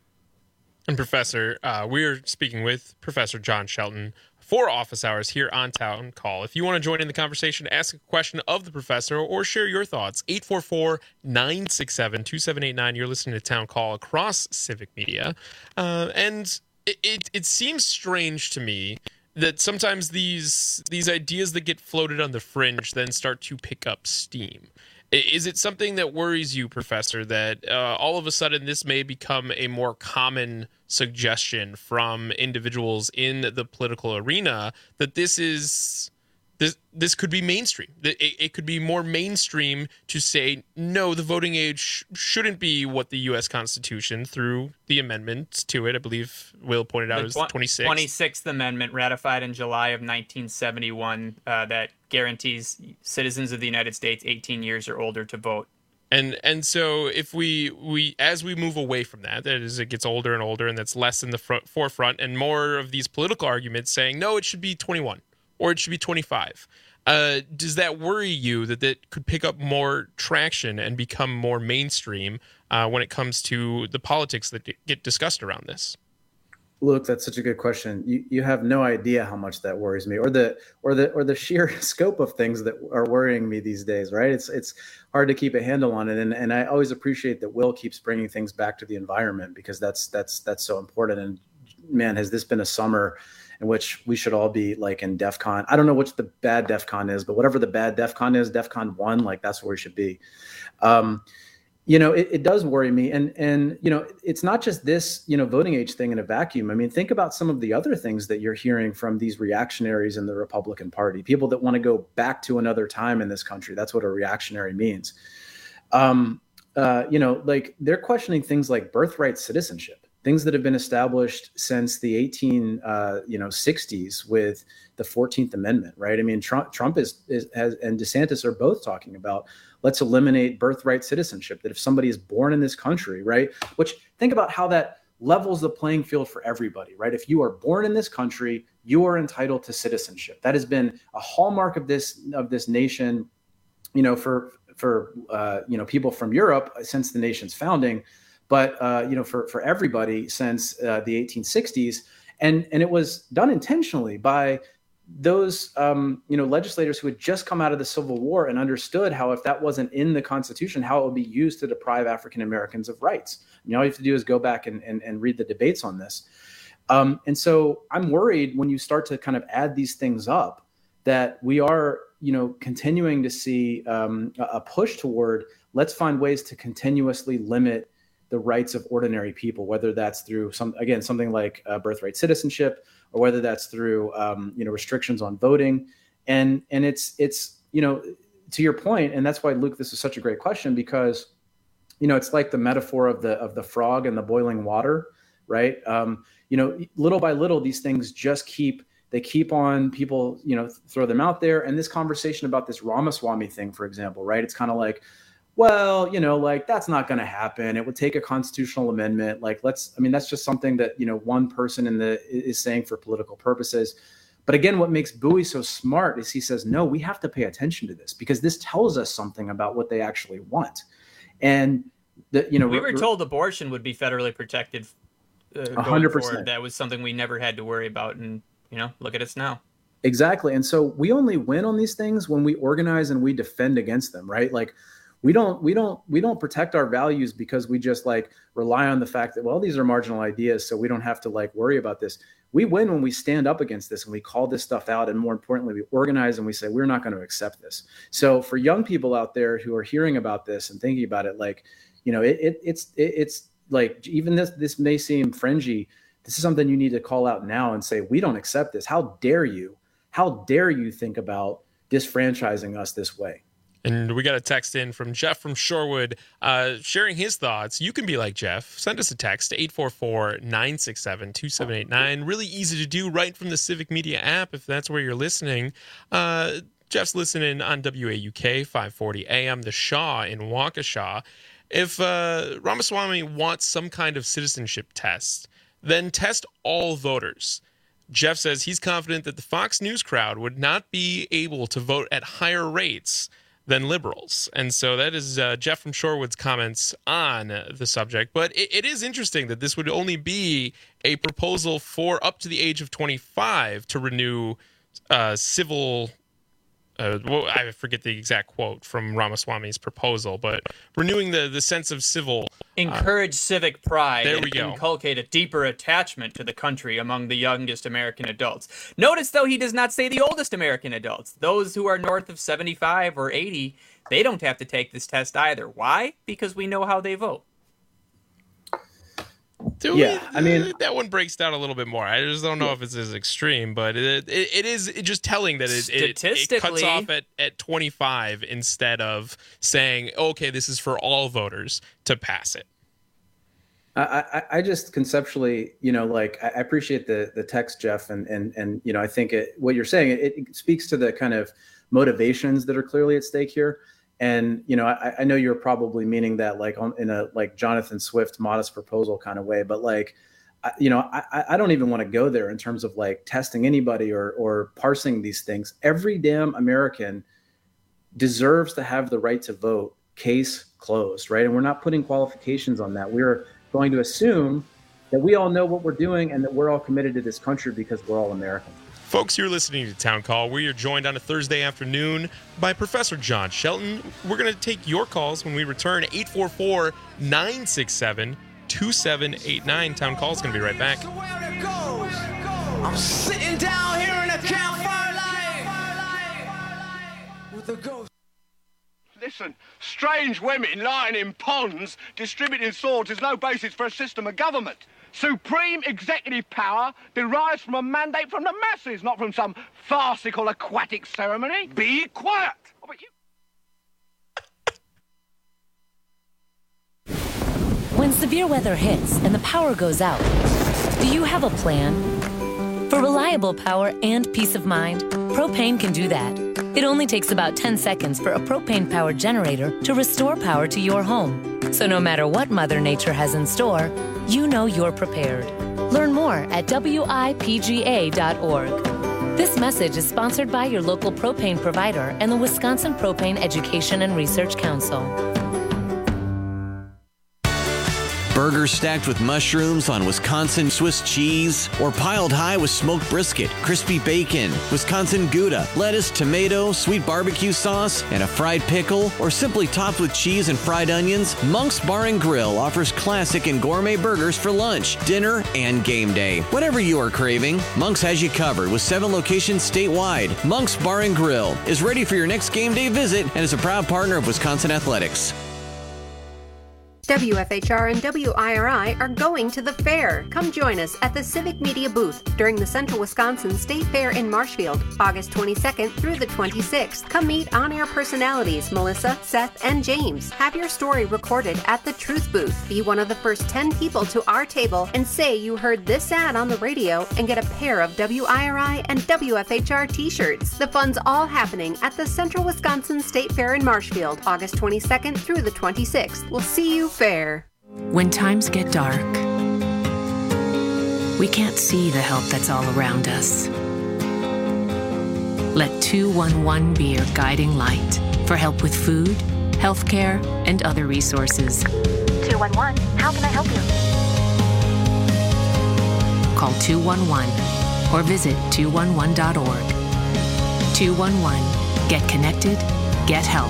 And Professor, uh, we're speaking with Professor John Shelton for Office Hours here on Town Call. If you want to join in the conversation, ask a question of the professor, or share your thoughts, eight four four, nine six seven, two seven eight nine. You're listening to Town Call across Civic Media. Uh, and it, it, it seems strange to me that sometimes these these ideas that get floated on the fringe then start to pick up steam. Is it something that worries you, Professor, that uh, all of a sudden this may become a more common suggestion from individuals in the political arena, that this is this this could be mainstream, that it, it could be more mainstream to say, no, the voting age shouldn't be what the U S Constitution, through the amendments to it, I believe Will pointed out, The is twenty-sixth. twenty-sixth Amendment, ratified in July of nineteen seventy-one, uh, that guarantees citizens of the United States eighteen years or older to vote. And and so if we we as we move away from that, that is, it gets older and older, and that's less in the front, forefront, and more of these political arguments saying, no, it should be twenty-one or it should be twenty-five. Uh, does that worry you that that could pick up more traction and become more mainstream uh, when it comes to the politics that get discussed around this? Luke, that's such a good question. You you have no idea how much that worries me, or the or the or the sheer scope of things that are worrying me these days. Right? It's it's hard to keep a handle on it, and and I always appreciate that Will keeps bringing things back to the environment, because that's that's that's so important. And man, has this been a summer in which we should all be like in DEF CON. I don't know which the bad DEF CON is, but whatever the bad DEF CON is, DEF CON one, like that's where we should be. Um, You know, it, it does worry me. And, and, you know, it's not just this, you know, voting age thing in a vacuum. I mean, think about some of the other things that you're hearing from these reactionaries in the Republican Party, people that want to go back to another time in this country. That's what a reactionary means. Um, uh, you know, like they're questioning things like birthright citizenship, things that have been established since the eighteen, uh, you know, sixties with the fourteenth Amendment, right? I mean, Trump, Trump is, is has, and DeSantis are both talking about, let's eliminate birthright citizenship, that if somebody is born in this country, right? Which, think about how that levels the playing field for everybody, right? If you are born in this country, you are entitled to citizenship. That has been a hallmark of this, of this nation, you know, for, for, uh, you know, people from Europe since the nation's founding, but, uh, you know, for, for everybody since uh, the eighteen sixties. And, and it was done intentionally by those um, you know legislators who had just come out of the Civil War and understood how if that wasn't in the Constitution, how it would be used to deprive African Americans of rights. I mean, all you have to do is go back and, and, and read the debates on this. Um, and so I'm worried when you start to kind of add these things up that we are, you know, continuing to see um, a push toward let's find ways to continuously limit the rights of ordinary people, whether that's through some, again, something like uh, birthright citizenship, or whether that's through, um, you know, restrictions on voting. And, and it's, it's, you know, to your point, and that's why, Luke, this is such a great question, because, you know, it's like the metaphor of the, of the frog and the boiling water, right? Um, you know, little by little, these things just keep, they keep on, people, you know, throw them out there. And this conversation about this Ramaswamy thing, for example, right? It's kind of like, well, you know, like that's not going to happen. It would take a constitutional amendment. Like, let's, I mean, that's just something that, you know, one person in the is saying for political purposes. But again, what makes Bowie so smart is he says, no, we have to pay attention to this because this tells us something about what they actually want. And the, you know, we were re- told abortion would be federally protected. Uh, one hundred percent. That was something we never had to worry about. And, you know, look at us now. Exactly. And so we only win on these things when we organize and we defend against them, right? Like, We don't, we don't, we don't protect our values because we just like rely on the fact that, well, these are marginal ideas, so we don't have to like worry about this. We win when we stand up against this and we call this stuff out. And more importantly, we organize and we say, we're not going to accept this. So for young people out there who are hearing about this and thinking about it, like, you know, it, it it's, it, it's like, even this, this may seem fringy. This is something you need to call out now and say, we don't accept this. How dare you? How dare you think about disfranchising us this way? And we got a text in from Jeff from Shorewood uh, sharing his thoughts. You can be like Jeff. Send us a text to eight four four, nine six seven, two seven eight nine. Really easy to do right from the Civic Media app if that's where you're listening. Uh, Jeff's listening on W A U K, five forty A M, The Shaw in Waukesha. If uh, Ramaswamy wants some kind of citizenship test, then test all voters. Jeff says he's confident that the Fox News crowd would not be able to vote at higher rates than liberals. And so that is uh, Jeff from Shorewood's comments on the subject. But it, it is interesting that this would only be a proposal for up to the age of twenty-five to renew uh, civil... Uh, well, I forget the exact quote from Ramaswamy's proposal, but renewing the, the sense of civil... Encourage uh, civic pride there and we go. Inculcate a deeper attachment to the country among the youngest American adults. Notice, though, he does not say the oldest American adults. Those who are north of seventy-five or eighty, they don't have to take this test either. Why? Because we know how they vote. Do yeah, we, I mean, that one breaks down a little bit more. I just don't know if it's as extreme, but it it, it is just telling that it, it, it cuts off at, at twenty-five instead of saying, okay, this is for all voters to pass it. I, I, I just conceptually, you know, like I appreciate the the text, Jeff, and and and you know, I think it, what you're saying, it, it speaks to the kind of motivations that are clearly at stake here. And, you know, I, I know you're probably meaning that like on, in a like Jonathan Swift modest proposal kind of way, but like, I, you know, I, I don't even want to go there in terms of like testing anybody or or parsing these things. Every damn American deserves to have the right to vote. Case closed, right? And we're not putting qualifications on that. We're going to assume that we all know what we're doing and that we're all committed to this country because we're all American. Folks, you're listening to Town Call. We are joined on a Thursday afternoon by Professor John Shelton. We're going to take your calls when we return. eight four four, nine six seven, two seven eight nine. Town Call is going to be right back. I'm sitting down here in a campfire light with a ghost. Listen, strange women lying in ponds distributing swords is no basis for a system of government. Supreme executive power derives from a mandate from the masses, not from some farcical aquatic ceremony. Be quiet! Oh, but you... When severe weather hits and the power goes out, do you have a plan? For reliable power and peace of mind, Propane can do that. It only takes about ten seconds for a propane-powered generator to restore power to your home. So no matter what Mother Nature has in store, you know you're prepared. Learn more at W I P G A dot org. This message is sponsored by your local propane provider and the Wisconsin Propane Education and Research Council. Burgers stacked with mushrooms on Wisconsin Swiss cheese, or piled high with smoked brisket, crispy bacon, Wisconsin Gouda, lettuce, tomato, sweet barbecue sauce, and a fried pickle, or simply topped with cheese and fried onions, Monk's Bar and Grill offers classic and gourmet burgers for lunch, dinner, and game day. Whatever you are craving, Monk's has you covered with seven locations statewide. Monk's Bar and Grill is ready for your next game day visit and is a proud partner of Wisconsin Athletics. W F H R and W I R I are going to the fair. Come join us at the Civic Media booth during the Central Wisconsin State Fair in Marshfield, August twenty-second through the twenty-sixth. Come meet on-air personalities Melissa, Seth, and James. Have your story recorded at the Truth booth. Be one of the first ten people to our table and say you heard this ad on the radio and get a pair of W I R I and W F H R t-shirts. The fun's all happening at the Central Wisconsin State Fair in Marshfield, August twenty-second through the twenty-sixth. We'll see you fair. When times get dark, we can't see the help that's all around us. Let two one one be your guiding light for help with food, healthcare, and other resources. two one one, how can I help you? Call two one one or visit two one one dot org. two one one, get connected, get help.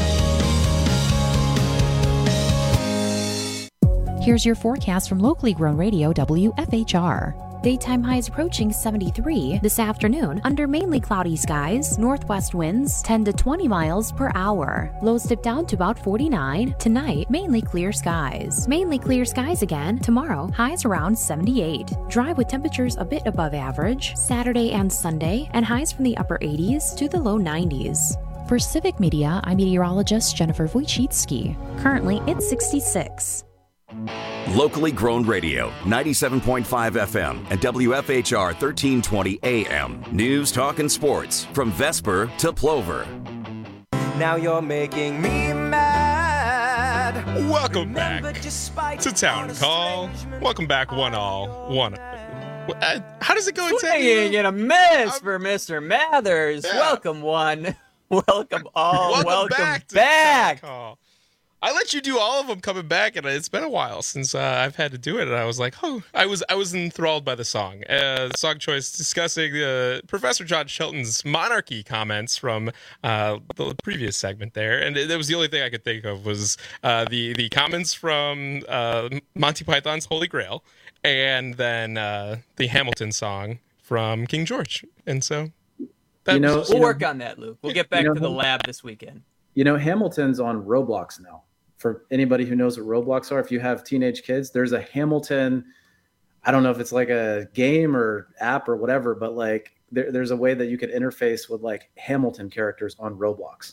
Here's your forecast from locally grown radio W F H R. Daytime highs approaching seventy-three this afternoon under mainly cloudy skies, northwest winds ten to twenty miles per hour. Lows dip down to about forty-nine. Tonight, mainly clear skies. Mainly clear skies again. Tomorrow, highs around seventy-eight. Dry with temperatures a bit above average. Saturday and Sunday, and highs from the upper eighties to the low nineties. For Civic Media, I'm meteorologist Jennifer Wojcicki. Currently, it's sixty-six. Locally grown radio, ninety-seven point five F M and W F H R thirteen twenty A M. News, talk, and sports from Vesper to Plover. Now you're making me mad. Welcome back to Town Call. Welcome back, one all. One. Uh, how does it go? Swinging in a miss for Mister Mathers. Yeah. Welcome, one. Welcome, all. Welcome, Welcome back. back. To Town Call. I let you do all of them coming back, and it's been a while since uh, I've had to do it. And I was like, oh, I was I was enthralled by the song. Uh, the song choice discussing uh, Professor John Shelton's monarchy comments from uh, the previous segment there, and that was the only thing I could think of was uh, the the comments from uh, Monty Python's Holy Grail, and then uh, the Hamilton song from King George. And so, that you know, we'll you work know, on that, Luke. We'll get back you know, to the lab this weekend. You know, Hamilton's on Roblox now. For anybody who knows what Roblox are, if you have teenage kids, there's a Hamilton. I don't know if it's like a game or app or whatever, but like there, there's a way that you could interface with like Hamilton characters on Roblox.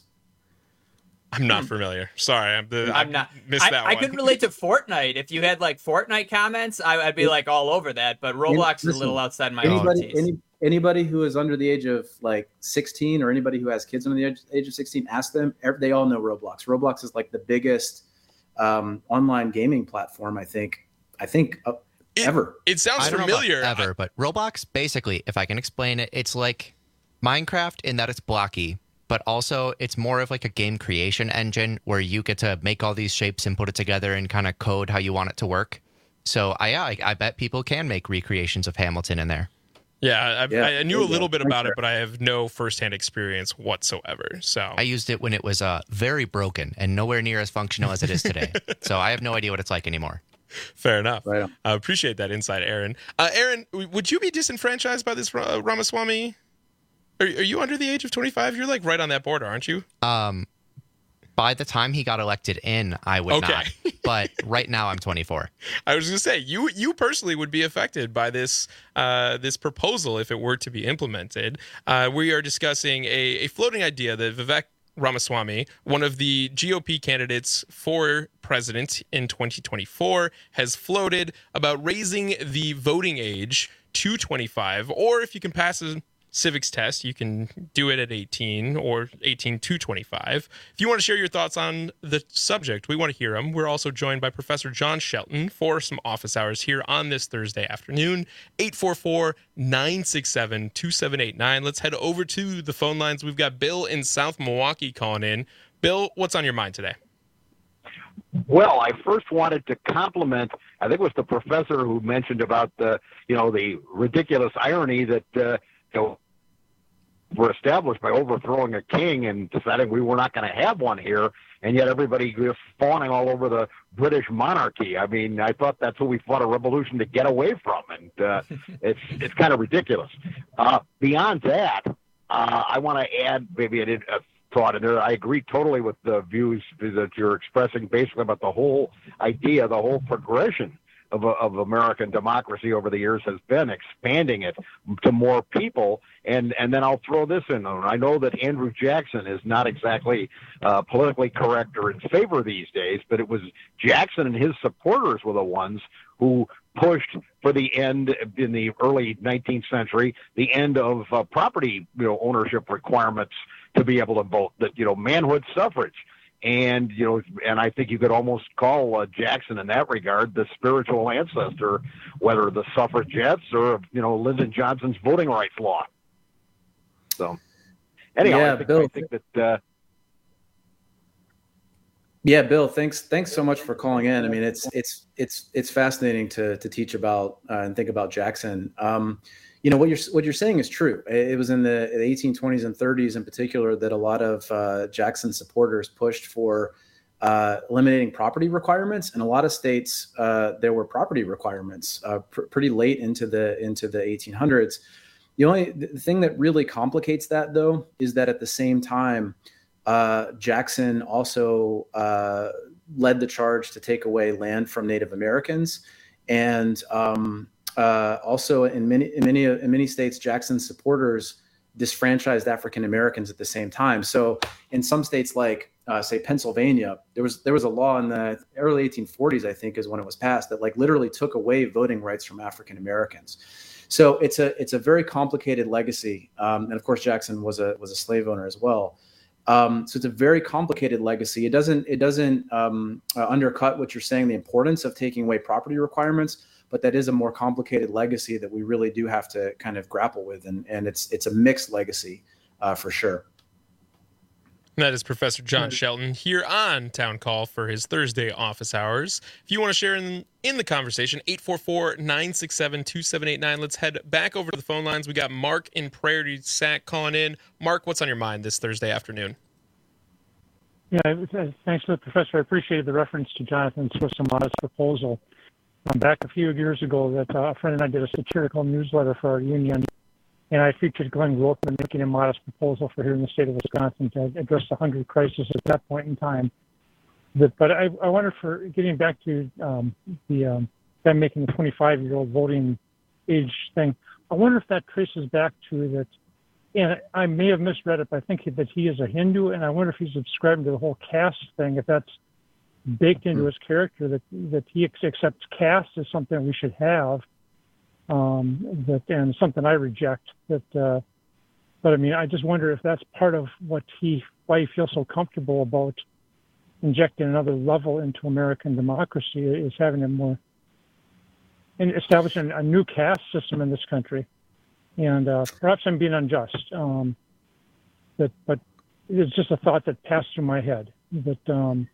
I'm not familiar. Sorry, I'm, the, I'm not. Missed I, that I one. could relate to Fortnite. If you had like Fortnite comments, I, I'd be like all over that. But Roblox Listen, is a little outside my anybody, expertise. any, anybody who is under the age of like sixteen or anybody who has kids under the age, age of sixteen, ask them. They all know Roblox. Roblox is like the biggest um, online gaming platform. I think. I think uh, it, ever. It sounds I don't familiar. Know about ever, but Roblox basically, if I can explain it, it's like Minecraft in that it's blocky, but also it's more of like a game creation engine where you get to make all these shapes and put it together and kind of code how you want it to work. So I, I, I bet people can make recreations of Hamilton in there. Yeah, I, Yeah, I knew there a you little go. bit about Thanks, it, but I have no firsthand experience whatsoever. So I used it when it was uh, very broken and nowhere near as functional as it is today. So I have no idea what it's like anymore. fair enough. Right on. I appreciate that insight, Aaron. Uh, Aaron, w- would you be disenfranchised by this uh, Ramaswamy? Are, are you under the age of twenty-five? You're like right on that border, aren't you? Um, by the time he got elected in, I would Okay. not. But right now I'm twenty-four. I was going to say you you personally would be affected by this uh, this proposal if it were to be implemented. Uh, we are discussing a, a floating idea that Vivek Ramaswamy, one of the G O P candidates for president in twenty twenty-four, has floated about raising the voting age to twenty-five, or if you can pass a civics test, you can do it at eighteen or eighteen to twenty-five. If you want to share your thoughts on the subject, we want to hear them. We're also joined by Professor John Shelton for some office hours here on this Thursday afternoon. eight four four, nine six seven, two seven eight nine. Let's head over to the phone lines. We've got Bill in South Milwaukee calling in. Bill, what's on your mind today? Well, I first wanted to compliment, I think it was the professor who mentioned about the, you know, the ridiculous irony that, uh, you know, were established by overthrowing a king and deciding we were not going to have one here, and yet everybody was fawning all over the British monarchy. I mean, I thought that's what we fought a revolution to get away from, and uh, it's it's kind of ridiculous. Uh, beyond that, uh, I want to add maybe a, a thought in there. I agree totally with the views that you're expressing, basically about the whole idea, the whole progression of, of American democracy over the years has been expanding it to more people. And, and then I'll throw this in. I know that Andrew Jackson is not exactly uh, politically correct or in favor these days, but it was Jackson and his supporters were the ones who pushed for the end in the early nineteenth century, the end of uh, property, you know, ownership requirements to be able to vote, that, you know, manhood suffrage. And, you know, and I think you could almost call uh, Jackson in that regard the spiritual ancestor, whether the suffragettes or, you know, Lyndon Johnson's voting rights law. So, anyhow, yeah, I think, Bill, I think that. Uh, yeah, Bill, thanks. Thanks so much for calling in. I mean, it's it's it's it's fascinating to to teach about uh, and think about Jackson. Um, you know what you're what you're saying is true. It was in the eighteen twenties and thirties in particular that a lot of uh, Jackson supporters pushed for uh, eliminating property requirements. In a lot of states, uh, there were property requirements uh, pr- pretty late into the into the eighteen hundreds. The only the thing that really complicates that, though, is that at the same time, uh, Jackson also uh, led the charge to take away land from Native Americans, and um, Uh, also, in many in many in many states, Jackson's supporters disfranchised African Americans at the same time. So, in some states, like uh, say Pennsylvania, there was there was a law in the early eighteen forties, I think, is when it was passed, that like literally took away voting rights from African Americans. So it's a it's a very complicated legacy, um, and of course, Jackson was a was a slave owner as well. Um, so it's a very complicated legacy. It doesn't it doesn't um, uh, undercut what you're saying, the importance of taking away property requirements. But that is a more complicated legacy that we really do have to kind of grapple with, and, and it's it's a mixed legacy uh, for sure. That is Professor John Shelton here on Town Call for his Thursday office hours. If you want to share in, in the conversation, eight four four, nine six seven, two seven eight nine. Let's head back over to the phone lines. We got Mark in Prairie du Sac calling in. Mark, what's on your mind this Thursday afternoon? Yeah, thanks to the professor. I appreciated the reference to Jonathan Swift's modest proposal. Um, back a few years ago, that uh, a friend and I did a satirical newsletter for our union, and I featured Glenn Grothman making a modest proposal for here in the state of Wisconsin to address the hunger crisis at that point in time. But, but I, I wonder, for getting back to um, the um, them making the twenty-five-year-old voting age thing, I wonder if that traces back to that, and I may have misread it, but I think that he is a Hindu, and I wonder if he's subscribing to the whole caste thing, if that's baked into his character, that that he accepts caste as something we should have, um, that and something I reject. That, uh, but I mean, I just wonder if that's part of what he, why he feels so comfortable about injecting another level into American democracy, is having a more and establishing a new caste system in this country. And uh, perhaps I'm being unjust, um, but but it's just a thought that passed through my head. That. Um,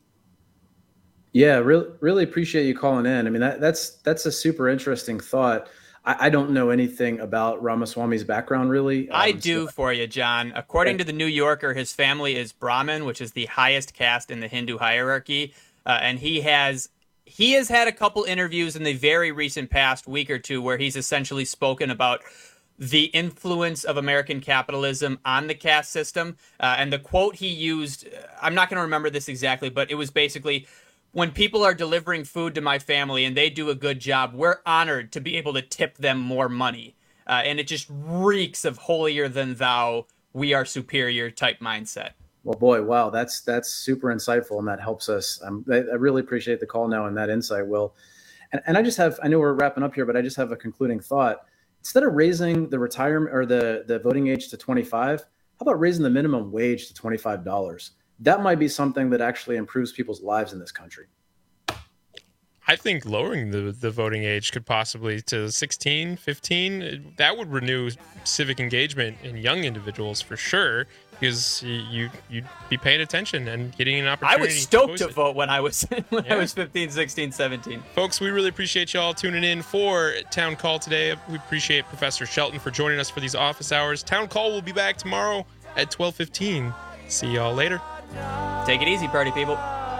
Yeah, really, really appreciate you calling in. I mean, that, that's that's a super interesting thought. I, I don't know anything about Ramaswamy's background, really. Um, I do so. for you, John. According to the New Yorker, his family is Brahmin, which is the highest caste in the Hindu hierarchy, uh, and he has he has had a couple interviews in the very recent past week or two where he's essentially spoken about the influence of American capitalism on the caste system. Uh, and the quote he used, I'm not going to remember this exactly, but it was basically, when people are delivering food to my family and they do a good job, we're honored to be able to tip them more money. Uh, and it just reeks of holier than thou, we are superior type mindset. Well, boy, wow, that's that's super insightful, and that helps us. Um, I, I really appreciate the call now and that insight, Will. And, and I just have, I know we're wrapping up here, but I just have a concluding thought. Instead of raising the retirement or the, the voting age to twenty-five, how about raising the minimum wage to twenty-five dollars? That might be something that actually improves people's lives in this country. I think lowering the, the voting age could possibly to sixteen, fifteen, that would renew civic engagement in young individuals for sure, because you, you'd be paying attention and getting an opportunity. I was stoked to, to vote when I was when Yeah. I was fifteen, sixteen, seventeen. Folks, we really appreciate y'all tuning in for Town Call today. We appreciate Professor Shelton for joining us for these office hours. Town Call will be back tomorrow at twelve fifteen. See y'all later. Take it easy, party people.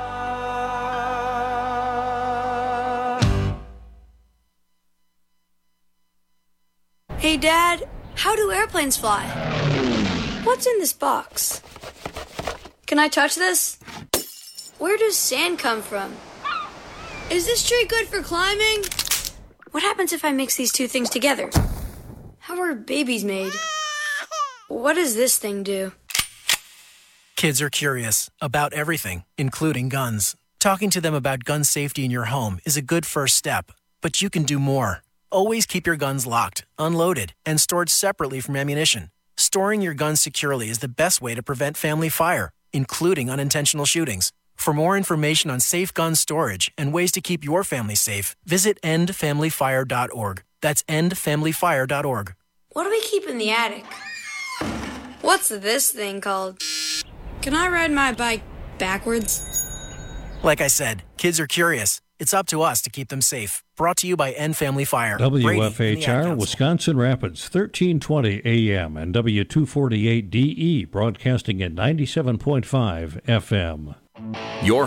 Hey, Dad, how do airplanes fly? What's in this box? Can I touch this? Where does sand come from? Is this tree good for climbing? What happens if I mix these two things together? How are babies made? What does this thing do? Kids are curious about everything, including guns. Talking to them about gun safety in your home is a good first step, but you can do more. Always keep your guns locked, unloaded, and stored separately from ammunition. Storing your guns securely is the best way to prevent family fire, including unintentional shootings. For more information on safe gun storage and ways to keep your family safe, visit end family fire dot org. That's end family fire dot org. What do we keep in the attic? What's this thing called? Can I ride my bike backwards? Like I said, kids are curious. It's up to us to keep them safe. Brought to you by End Family Fire. W F H R, Wisconsin Rapids, thirteen twenty A M and W two forty-eight D E, broadcasting at ninety-seven point five F M. Your